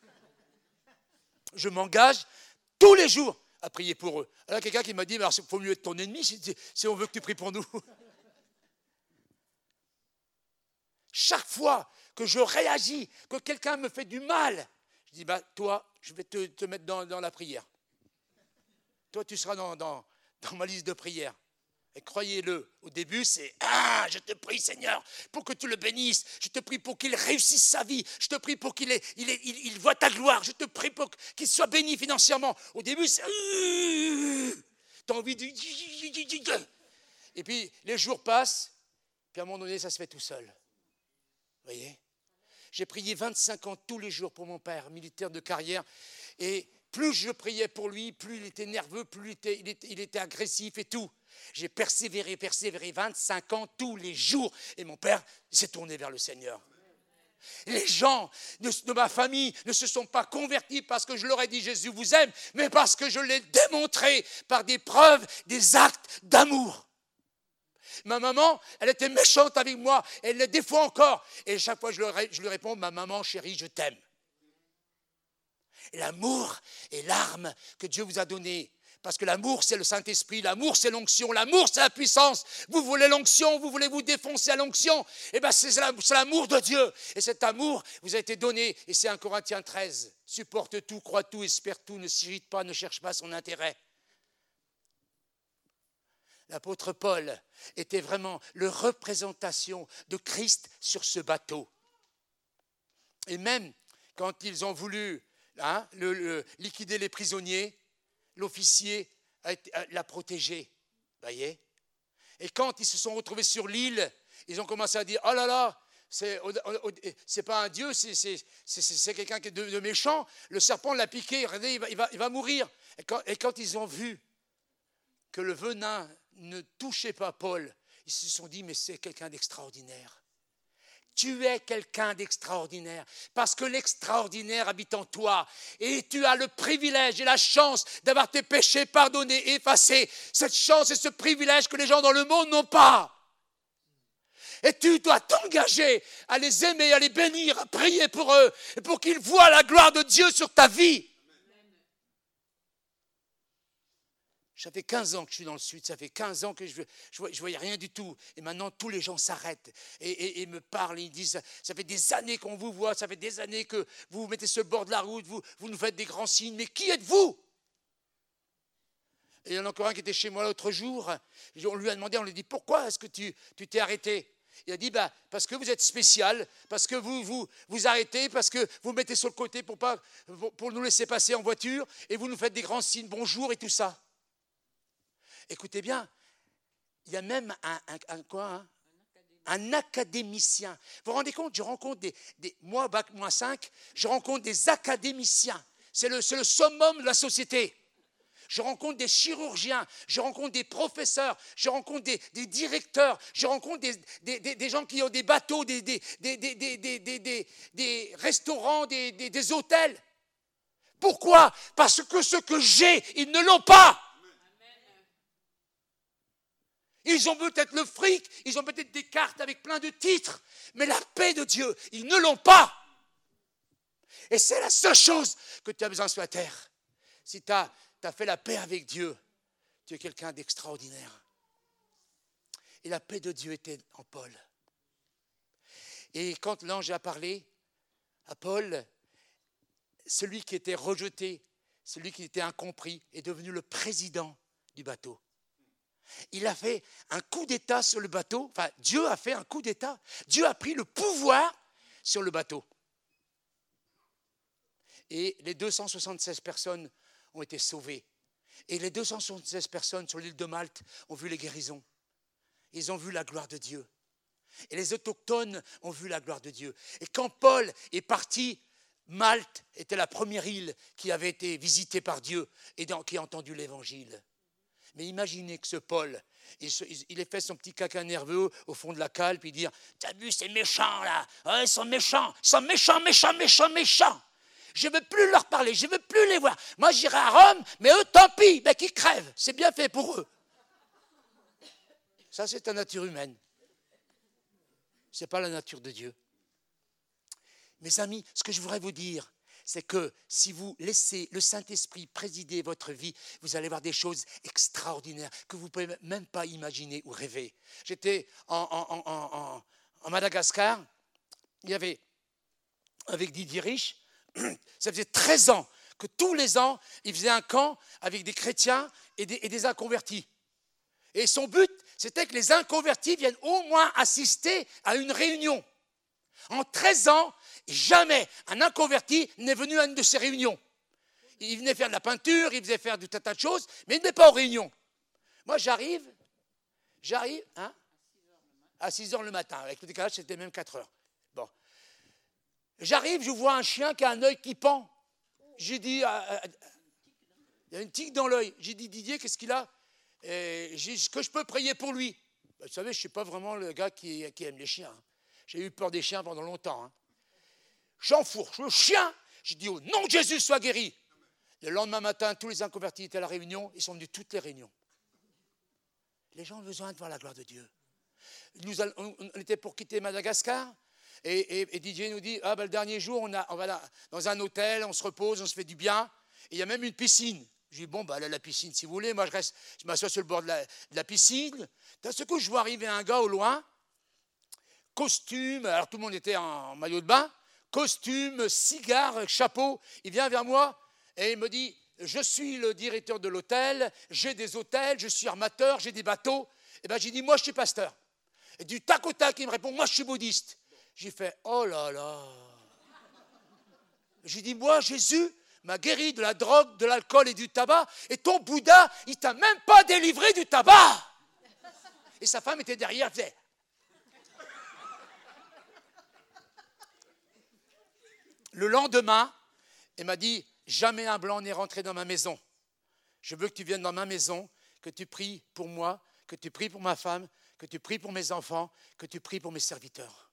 Speaker 1: Je m'engage tous les jours à prier pour eux. Alors quelqu'un qui m'a dit, il faut mieux être ton ennemi si, si on veut que tu pries pour nous. Chaque fois que je réagis, que quelqu'un me fait du mal, je dis, bah, toi, je vais te, te mettre dans, dans la prière. Toi, tu seras dans, dans, dans ma liste de prières. Et croyez-le, au début, c'est « Ah, je te prie, Seigneur, pour que tu le bénisses. Je te prie pour qu'il réussisse sa vie. Je te prie pour qu'il ait, il ait, il, il voit ta gloire. Je te prie pour qu'il soit béni financièrement. » Au début, c'est « Tu as envie de... » Et puis, les jours passent, puis à un moment donné, ça se fait tout seul. Vous voyez ? J'ai prié vingt-cinq ans tous les jours pour mon père, militaire de carrière, et plus je priais pour lui, plus il était nerveux, plus il était, il était, il était agressif et tout. J'ai persévéré, persévéré, vingt-cinq ans tous les jours, et mon père s'est tourné vers le Seigneur. Les gens de, de ma famille ne se sont pas convertis parce que je leur ai dit Jésus vous aime, mais parce que je l'ai démontré par des preuves, des actes d'amour. Ma maman, elle était méchante avec moi, elle l'est des fois encore. Et chaque fois, je lui, je lui réponds, ma maman chérie, je t'aime. L'amour est l'arme que Dieu vous a donnée. Parce que l'amour, c'est le Saint-Esprit, l'amour, c'est l'onction, l'amour, c'est la puissance. Vous voulez l'onction, vous voulez vous défoncer à l'onction. Eh bien, c'est l'amour de Dieu. Et cet amour vous a été donné. Et c'est un Corinthiens treize. Supporte tout, croit tout, espère tout, ne s'irrite pas, ne cherche pas son intérêt. L'apôtre Paul était vraiment la représentation de Christ sur ce bateau. Et même quand ils ont voulu hein, le, le, liquider les prisonniers, l'officier l'a protégé. Voyez ? Et quand ils se sont retrouvés sur l'île, ils ont commencé à dire « Oh là là, c'est, c'est pas un dieu, c'est, c'est, c'est, c'est quelqu'un qui est de, de méchant. Le serpent l'a piqué, regardez, il va, il va, il va mourir. » Et quand, et quand ils ont vu que le venin ne touchait pas Paul, ils se sont dit, mais c'est quelqu'un d'extraordinaire. Tu es quelqu'un d'extraordinaire parce que l'extraordinaire habite en toi et tu as le privilège et la chance d'avoir tes péchés pardonnés et effacés. Cette chance et ce privilège que les gens dans le monde n'ont pas. Et tu dois t'engager à les aimer, à les bénir, à prier pour eux et pour qu'ils voient la gloire de Dieu sur ta vie. Ça fait quinze ans que je suis dans le sud, ça fait quinze ans que je ne voyais rien du tout. Et maintenant, tous les gens s'arrêtent et, et, et me parlent. Ils disent, ça fait des années qu'on vous voit, ça fait des années que vous vous mettez sur le bord de la route, vous, vous nous faites des grands signes. Mais qui êtes-vous ? Et il y en a encore un qui était chez moi l'autre jour. On lui a demandé, on lui a dit, pourquoi est-ce que tu, tu t'es arrêté ? Il a dit, bah, parce que vous êtes spécial, parce que vous vous, vous arrêtez, parce que vous mettez sur le côté pour, pas, pour nous laisser passer en voiture et vous nous faites des grands signes, bonjour et tout ça. Écoutez bien, il y a même un, un, un, quoi, hein, un académicien. Vous vous rendez compte, je rencontre des, des moi, bac moins cinq, je rencontre des académiciens. C'est le, c'est le summum de la société. Je rencontre des chirurgiens, je rencontre des professeurs, je rencontre des, des directeurs, je rencontre des, des, des, des gens qui ont des bateaux, des, des, des, des, des, des, des, des, des restaurants, des, des, des hôtels. Pourquoi ? Parce que ce que j'ai, ils ne l'ont pas. Ils ont peut-être le fric, ils ont peut-être des cartes avec plein de titres, mais la paix de Dieu, ils ne l'ont pas. Et c'est la seule chose que tu as besoin sur la terre. Si tu as, tu as fait la paix avec Dieu, tu es quelqu'un d'extraordinaire. Et la paix de Dieu était en Paul. Et quand l'ange a parlé à Paul, celui qui était rejeté, celui qui était incompris, est devenu le président du bateau. Il a fait un coup d'État sur le bateau. Enfin, Dieu a fait un coup d'État. Dieu a pris le pouvoir sur le bateau. Et les deux cent soixante-seize personnes ont été sauvées. Et les deux cent soixante-seize personnes sur l'île de Malte ont vu les guérisons. Ils ont vu la gloire de Dieu. Et les autochtones ont vu la gloire de Dieu. Et quand Paul est parti, Malte était la première île qui avait été visitée par Dieu et dans, qui a entendu l'évangile. Mais imaginez que ce Paul, il, se, il ait fait son petit caca nerveux au fond de la cale, puis dire « T'as vu ces méchants là, ouais, ils sont méchants, ils sont méchants, méchants, méchants, méchants. Je ne veux plus leur parler, je ne veux plus les voir. Moi j'irai à Rome, mais eux tant pis, ben, qu'ils crèvent, c'est bien fait pour eux. » Ça c'est ta nature humaine. Ce n'est pas la nature de Dieu. Mes amis, ce que je voudrais vous dire, c'est que si vous laissez le Saint-Esprit présider votre vie, vous allez voir des choses extraordinaires que vous ne pouvez même pas imaginer ou rêver. J'étais en, en, en, en, en Madagascar, il y avait, avec Didier Rich, ça faisait treize ans que tous les ans, il faisait un camp avec des chrétiens et des, et des inconvertis. Et son but, c'était que les inconvertis viennent au moins assister à une réunion. En treize ans, jamais un inconverti n'est venu à une de ces réunions. Il venait faire de la peinture, il faisait faire tout un tas de choses, mais il n'est pas aux réunions. Moi, j'arrive, j'arrive, hein, à six heures le matin. Avec le décalage, c'était même quatre heures. Bon. J'arrive, je vois un chien qui a un œil qui pend. J'ai dit, euh, euh, il y a une tique dans l'œil. J'ai dit, Didier, qu'est-ce qu'il a? Et j'ai dit, est-ce que je peux prier pour lui? Ben, vous savez, je ne suis pas vraiment le gars qui, qui aime les chiens. J'ai eu peur des chiens pendant longtemps. Hein. J'enfourche le chien. J'ai dit, au nom de Jésus, sois guéri. Le lendemain matin, tous les inconvertis étaient à la réunion. Ils sont venus toutes les réunions. Les gens ont besoin de voir la gloire de Dieu. Nous, on, on était pour quitter Madagascar. Et, et, et Didier nous dit, ah ben, le dernier jour, on, a, on va là, dans un hôtel, on se repose, on se fait du bien. Et il y a même une piscine. Je dis, bon, ben, là, la piscine, si vous voulez. Moi, je reste, je m'assois sur le bord de la, de la piscine. D'un seul coup, je vois arriver un gars au loin, costume, alors tout le monde était en maillot de bain, costume, cigare, chapeau. Il vient vers moi et il me dit, je suis le directeur de l'hôtel, j'ai des hôtels, je suis armateur, j'ai des bateaux. Et bien, j'ai dit, moi, je suis pasteur. Et du tac au tac, il me répond, moi, je suis bouddhiste. J'ai fait, oh là là. J'ai dit, moi, Jésus m'a guéri de la drogue, de l'alcool et du tabac, et ton Bouddha, il t'a même pas délivré du tabac. Et sa femme était derrière, elle faisait. Le lendemain, elle m'a dit, jamais un blanc n'est rentré dans ma maison. Je veux que tu viennes dans ma maison, que tu pries pour moi, que tu pries pour ma femme, que tu pries pour mes enfants, que tu pries pour mes serviteurs.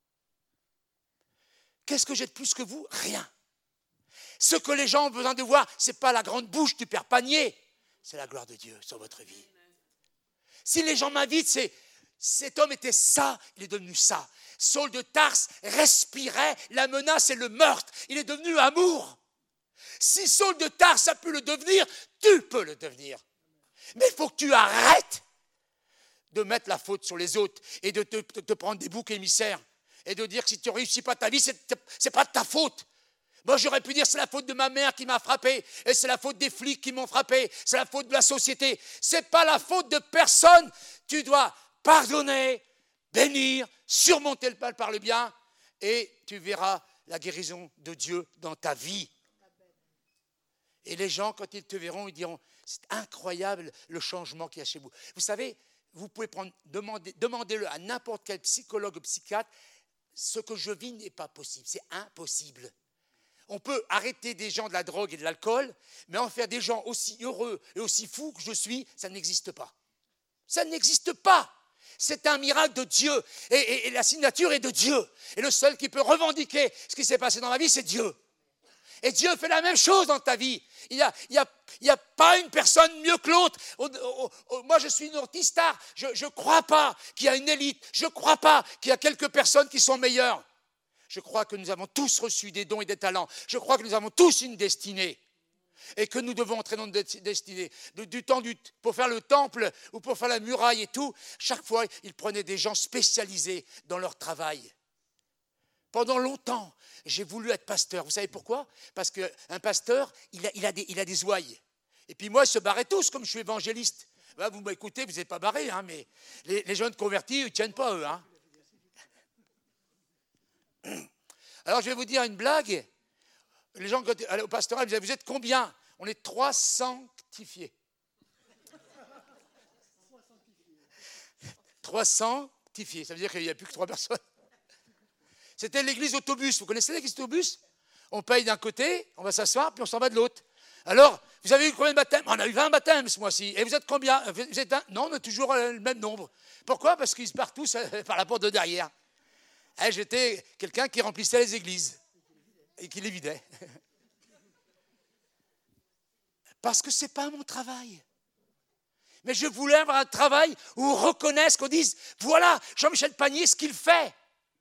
Speaker 1: Qu'est-ce que j'ai de plus que vous? Rien. Ce que les gens ont besoin de voir, ce n'est pas la grande bouche du père Panier, c'est la gloire de Dieu sur votre vie. Si les gens m'invitent, c'est cet homme était ça, il est devenu ça. Saul de Tarse respirait la menace et le meurtre. Il est devenu amour. Si Saul de Tarse a pu le devenir, tu peux le devenir. Mais il faut que tu arrêtes de mettre la faute sur les autres et de te, de te prendre des boucs émissaires et de dire que si tu ne réussis pas ta vie, ce n'est pas de ta faute. Moi, j'aurais pu dire c'est la faute de ma mère qui m'a frappé, et c'est la faute des flics qui m'ont frappé, c'est la faute de la société. Ce n'est pas la faute de personne. Tu dois pardonner, bénir, surmonter le mal par le bien, et tu verras la guérison de Dieu dans ta vie. Et les gens, quand ils te verront, ils diront, c'est incroyable le changement qu'il y a chez vous. Vous savez, vous pouvez prendre, demander, demandez-le à n'importe quel psychologue ou psychiatre, ce que je vis n'est pas possible, c'est impossible. On peut arrêter des gens de la drogue et de l'alcool, mais en faire des gens aussi heureux et aussi fous que je suis, ça n'existe pas. Ça n'existe pas. C'est un miracle de Dieu. Et, et, et la signature est de Dieu. Et le seul qui peut revendiquer ce qui s'est passé dans ma vie, c'est Dieu. Et Dieu fait la même chose dans ta vie. Il n'y a, il y a, il y a pas une personne mieux que l'autre. Moi, je suis une ortistar. Je ne crois pas qu'il y a une élite. Je ne crois pas qu'il y a quelques personnes qui sont meilleures. Je crois que nous avons tous reçu des dons et des talents. Je crois que nous avons tous une destinée. Et que nous devons entrer dans notre destinée. Du, du temps du, pour faire le temple ou pour faire la muraille et tout, chaque fois, ils prenaient des gens spécialisés dans leur travail. Pendant longtemps, j'ai voulu être pasteur. Vous savez pourquoi? Parce qu'un pasteur, il a, il, a des, il a des ouailles. Et puis moi, ils se barraient tous, comme je suis évangéliste. Ben, vous m'écoutez, vous n'êtes pas barrés, hein, mais les, les jeunes convertis, ils ne tiennent pas, eux. Hein. Alors, je vais vous dire une blague. Les gens, quand, au pastoral, vous, vous êtes combien? On est trois cents sanctifiés. trois cents sanctifiés. Ça veut dire qu'il n'y a plus que trois personnes. C'était l'église autobus. Vous connaissez l'église autobus? On paye d'un côté, on va s'asseoir, puis on s'en va de l'autre. Alors, vous avez eu combien de baptêmes? On a eu vingt baptêmes ce mois-ci. Et vous êtes combien? Vous êtes un? Non, on a toujours le même nombre. Pourquoi? Parce qu'ils se partent tous par la porte de derrière. Et j'étais quelqu'un qui remplissait les églises et qui les vidait. Parce que ce n'est pas mon travail. Mais je voulais avoir un travail où on reconnaisse, qu'on dise, voilà, Jean-Michel Panier, ce qu'il fait.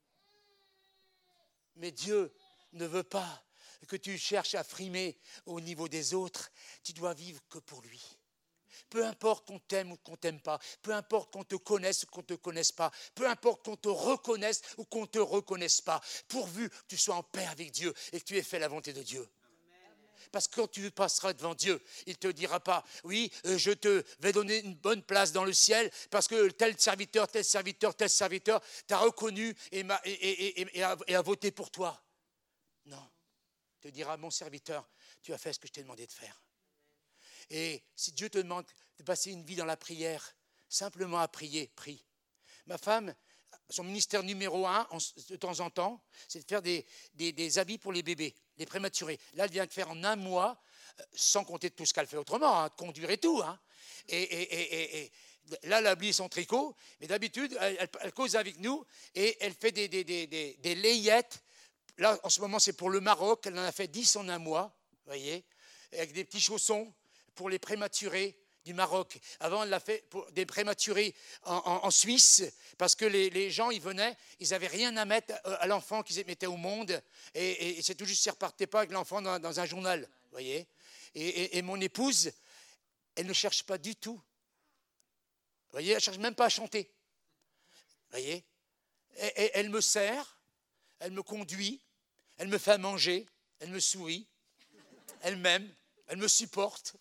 Speaker 1: Mais Dieu ne veut pas que tu cherches à frimer au niveau des autres. Tu dois vivre que pour lui. Peu importe qu'on t'aime ou qu'on ne t'aime pas, peu importe qu'on te connaisse ou qu'on ne te connaisse pas, peu importe qu'on te reconnaisse ou qu'on ne te reconnaisse pas, pourvu que tu sois en paix avec Dieu et que tu aies fait la volonté de Dieu. Parce que quand tu passeras devant Dieu, il ne te dira pas, oui, euh, je te vais donner une bonne place dans le ciel parce que tel serviteur, tel serviteur, tel serviteur t'a reconnu et, m'a, et, et, et, et, a, et a voté pour toi. Non. Il te dira, mon serviteur, tu as fait ce que je t'ai demandé de faire. Et si Dieu te demande de passer une vie dans la prière, simplement à prier, prie. Ma femme, son ministère numéro un, en, de temps en temps, c'est de faire des, des, des habits pour les bébés, les prématurés. Là, elle vient de faire en un mois, sans compter tout ce qu'elle fait autrement, hein, de conduire et tout. Hein. Et, et, et, et, et là, elle a oublié son tricot, mais d'habitude, elle, elle, elle cause avec nous et elle fait des, des, des, des, des layettes. Là, en ce moment, c'est pour le Maroc. Elle en a fait dix en un mois, vous voyez, avec des petits chaussons pour les prématurés du Maroc. Avant, elle l'a fait pour des prématurés en, en, en Suisse, parce que les, les gens, ils venaient, ils n'avaient rien à mettre à l'enfant qu'ils mettaient au monde, et, et, et c'est tout juste, ils ne repartaient pas avec l'enfant dans, dans un journal, vous voyez. Et, et, et mon épouse, elle ne cherche pas du tout. Vous voyez, elle ne cherche même pas à chanter. Vous voyez. Et, et, elle me sert, elle me conduit, elle me fait manger, elle me sourit, elle m'aime, elle me supporte.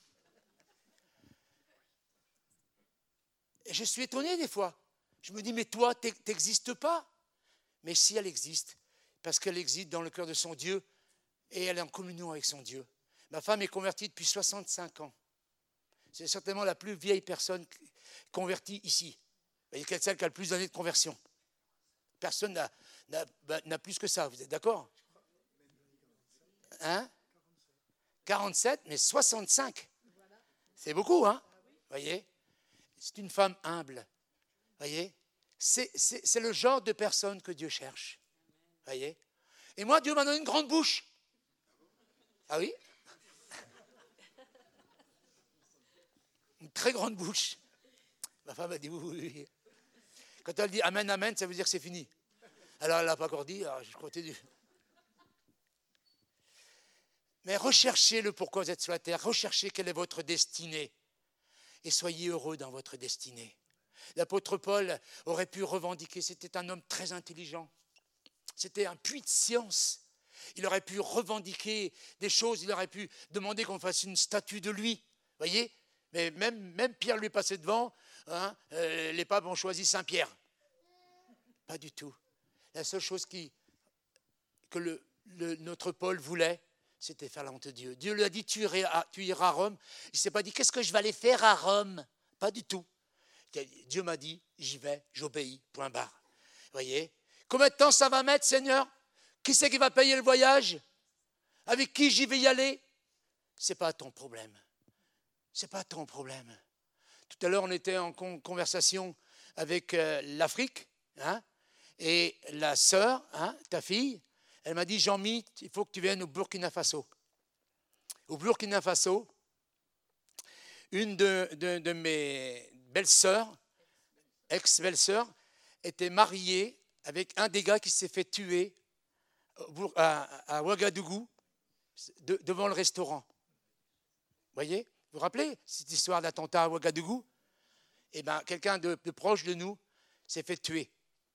Speaker 1: Et je suis étonné des fois. Je me dis, mais toi, tu n'existes pas. Mais si, elle existe, parce qu'elle existe dans le cœur de son Dieu et elle est en communion avec son Dieu. Ma femme est convertie depuis soixante-cinq ans. C'est certainement la plus vieille personne convertie ici. Il y a celle qui a le plus d'années de conversion. Personne n'a, n'a, n'a plus que ça, vous êtes d'accord? Hein? quarante-sept, mais soixante-cinq. C'est beaucoup, hein? Vous voyez? C'est une femme humble. Voyez, c'est, c'est, c'est le genre de personne que Dieu cherche. Voyez. Et moi, Dieu m'a donné une grande bouche. Ah oui? Une très grande bouche. Ma femme a dit oui, oui, oui. Quand elle dit amen, amen, ça veut dire que c'est fini. Alors elle n'a pas encore dit, alors je continue. Mais recherchez le pourquoi vous êtes sur la terre. Recherchez quelle est votre destinée. Et soyez heureux dans votre destinée. L'apôtre Paul aurait pu revendiquer, c'était un homme très intelligent, c'était un puits de science. Il aurait pu revendiquer des choses, il aurait pu demander qu'on fasse une statue de lui, voyez. Mais même, même Pierre lui passait devant, hein, euh, les papes ont choisi Saint-Pierre. Pas du tout. La seule chose qui, que le, le, notre Paul voulait, c'était faire la honte de Dieu. Dieu lui a dit, tu iras, tu iras à Rome. Il ne s'est pas dit, qu'est-ce que je vais aller faire à Rome? Pas du tout. Dieu m'a dit, j'y vais, j'obéis, point barre. Vous voyez? Combien de temps ça va mettre, Seigneur? Qui c'est qui va payer le voyage? Avec qui j'y vais y aller? Ce n'est pas ton problème. Ce n'est pas ton problème. Tout à l'heure, on était en conversation avec euh, l'Afrique, hein, et la sœur, hein, ta fille, elle m'a dit, Jean-Mi, il faut que tu viennes au Burkina Faso. Au Burkina Faso, une de, de, de mes belles-sœurs, ex-belles-sœurs, était mariée avec un des gars qui s'est fait tuer à, à Ouagadougou, de, devant le restaurant. Vous voyez? Vous vous rappelez cette histoire d'attentat à Ouagadougou? Eh bien, quelqu'un de, de proche de nous s'est fait tuer.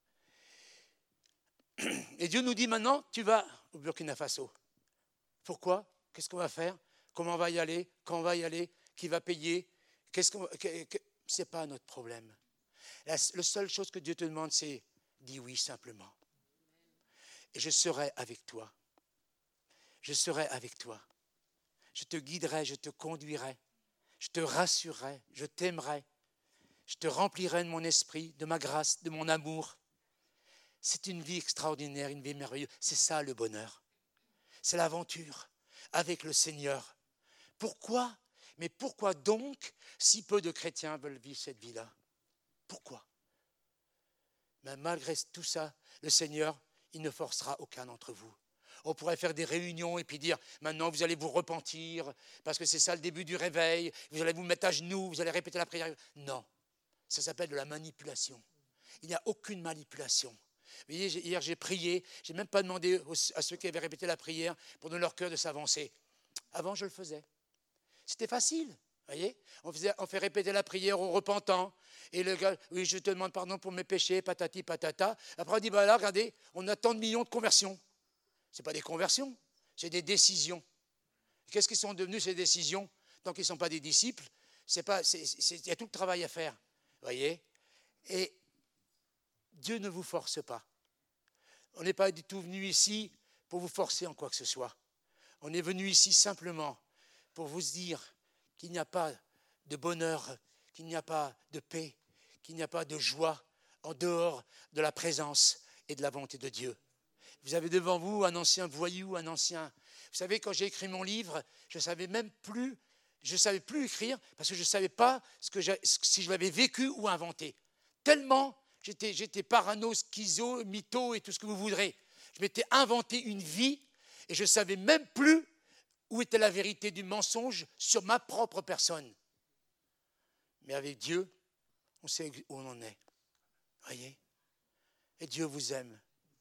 Speaker 1: Et Dieu nous dit maintenant, tu vas au Burkina Faso. Pourquoi? Qu'est-ce qu'on va faire? Comment on va y aller? Quand on va y aller? Qui va payer? Qu'est-ce qu'on, que, que, c'est pas notre problème. La, la seule chose que Dieu te demande, c'est dis oui simplement. Et je serai avec toi. Je serai avec toi. Je te guiderai, je te conduirai. Je te rassurerai, je t'aimerai. Je te remplirai de mon esprit, de ma grâce, de mon amour. C'est une vie extraordinaire, une vie merveilleuse. C'est ça le bonheur. C'est l'aventure avec le Seigneur. Pourquoi? Mais pourquoi donc si peu de chrétiens veulent vivre cette vie-là? Pourquoi? Mais malgré tout ça, le Seigneur, il ne forcera aucun d'entre vous. On pourrait faire des réunions et puis dire, maintenant vous allez vous repentir, parce que c'est ça le début du réveil, vous allez vous mettre à genoux, vous allez répéter la prière. Non, ça s'appelle de la manipulation. Il n'y a aucune manipulation. Vous voyez, hier j'ai prié, je n'ai même pas demandé à ceux qui avaient répété la prière pour donner leur cœur de s'avancer. Avant, je le faisais. C'était facile, vous voyez. On, faisait, on fait répéter la prière au repentant. Et le gars, oui, je te demande pardon pour mes péchés, patati, patata. Après, on dit, bah là, regardez, on a tant de millions de conversions. Ce n'est pas des conversions, c'est des décisions. Qu'est-ce qu'ils sont devenus ces décisions? Tant qu'ils ne sont pas des disciples, c'est pas, c'est, c'est, il y a tout le travail à faire. Vous voyez? Et Dieu ne vous force pas. On n'est pas du tout venu ici pour vous forcer en quoi que ce soit. On est venu ici simplement pour vous dire qu'il n'y a pas de bonheur, qu'il n'y a pas de paix, qu'il n'y a pas de joie en dehors de la présence et de la volonté de Dieu. Vous avez devant vous un ancien voyou, un ancien... Vous savez, quand j'ai écrit mon livre, je ne savais même plus, je ne savais plus écrire parce que je ne savais pas ce que j'ai, si je l'avais vécu ou inventé. Tellement j'étais, j'étais parano, schizo, mytho et tout ce que vous voudrez. Je m'étais inventé une vie et je ne savais même plus où était la vérité du mensonge sur ma propre personne. Mais avec Dieu, on sait où on en est. Voyez? Et Dieu vous aime.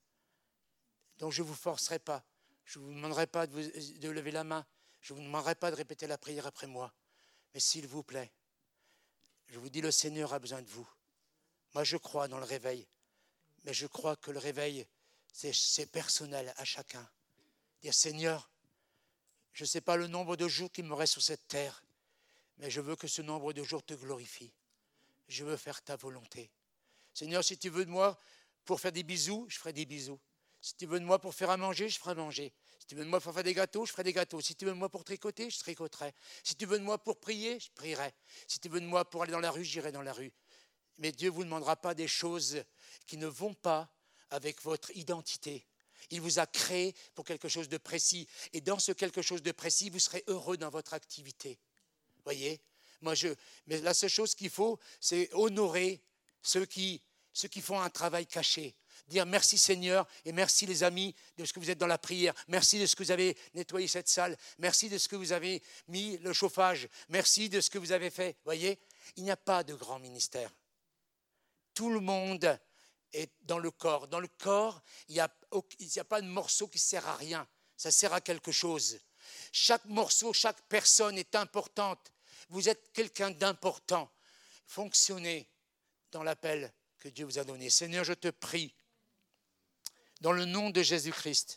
Speaker 1: Donc je ne vous forcerai pas. Je ne vous demanderai pas de, vous, de lever la main. Je ne vous demanderai pas de répéter la prière après moi. Mais s'il vous plaît, je vous dis, le Seigneur a besoin de vous. Moi, je crois dans le réveil. Mais je crois que le réveil, c'est, c'est personnel à chacun. Dire, Seigneur, je ne sais pas le nombre de jours qu'il me reste sur cette terre, mais je veux que ce nombre de jours te glorifie. Je veux faire ta volonté. Seigneur, si tu veux de moi pour faire des bisous, je ferai des bisous. Si tu veux de moi pour faire à manger, je ferai à manger. Si tu veux de moi pour faire des gâteaux, je ferai des gâteaux. Si tu veux de moi pour tricoter, je tricoterai. Si tu veux de moi pour prier, je prierai. Si tu veux de moi pour aller dans la rue, j'irai dans la rue. Mais Dieu ne vous demandera pas des choses qui ne vont pas avec votre identité. Il vous a créé pour quelque chose de précis. Et dans ce quelque chose de précis, vous serez heureux dans votre activité. Voyez? Moi, je, mais la seule chose qu'il faut, c'est honorer ceux qui, ceux qui font un travail caché. Dire merci Seigneur et merci les amis de ce que vous êtes dans la prière. Merci de ce que vous avez nettoyé cette salle. Merci de ce que vous avez mis le chauffage. Merci de ce que vous avez fait. Voyez? Il n'y a pas de grand ministère. Tout le monde est dans le corps. Dans le corps, il n'y a, il y a pas de morceau qui ne sert à rien. Ça sert à quelque chose. Chaque morceau, chaque personne est importante. Vous êtes quelqu'un d'important. Fonctionnez dans l'appel que Dieu vous a donné. Seigneur, je te prie, dans le nom de Jésus-Christ,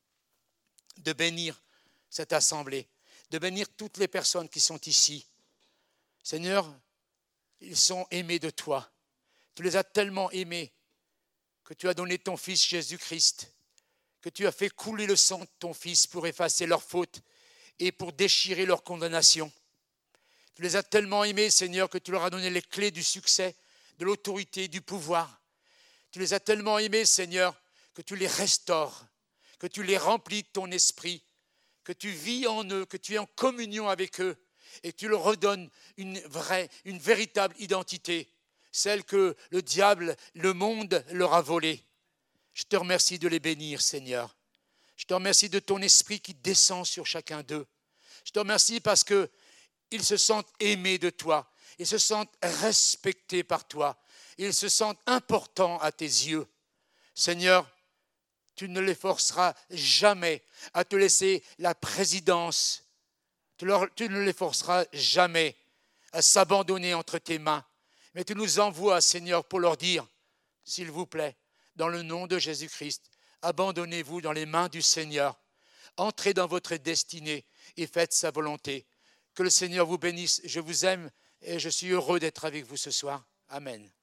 Speaker 1: de bénir cette assemblée, de bénir toutes les personnes qui sont ici. Seigneur, ils sont aimés de toi. Tu les as tellement aimés que tu as donné ton Fils Jésus-Christ, que tu as fait couler le sang de ton Fils pour effacer leurs fautes et pour déchirer leur condamnation. Tu les as tellement aimés, Seigneur, que tu leur as donné les clés du succès, de l'autorité, du pouvoir. Tu les as tellement aimés, Seigneur, que tu les restaures, que tu les remplis de ton esprit, que tu vis en eux, que tu es en communion avec eux et que tu leur redonnes une vraie, une véritable identité, celle que le diable, le monde leur a volée. Je te remercie de les bénir, Seigneur. Je te remercie de ton esprit qui descend sur chacun d'eux. Je te remercie parce qu'ils se sentent aimés de toi, ils se sentent respectés par toi, ils se sentent importants à tes yeux. Seigneur, tu ne les forceras jamais à te laisser la présidence. Tu, leur, tu ne les forceras jamais à s'abandonner entre tes mains. Mais tu nous envoies, Seigneur, pour leur dire, s'il vous plaît, dans le nom de Jésus-Christ, abandonnez-vous dans les mains du Seigneur. Entrez dans votre destinée et faites sa volonté. Que le Seigneur vous bénisse. Je vous aime et je suis heureux d'être avec vous ce soir. Amen.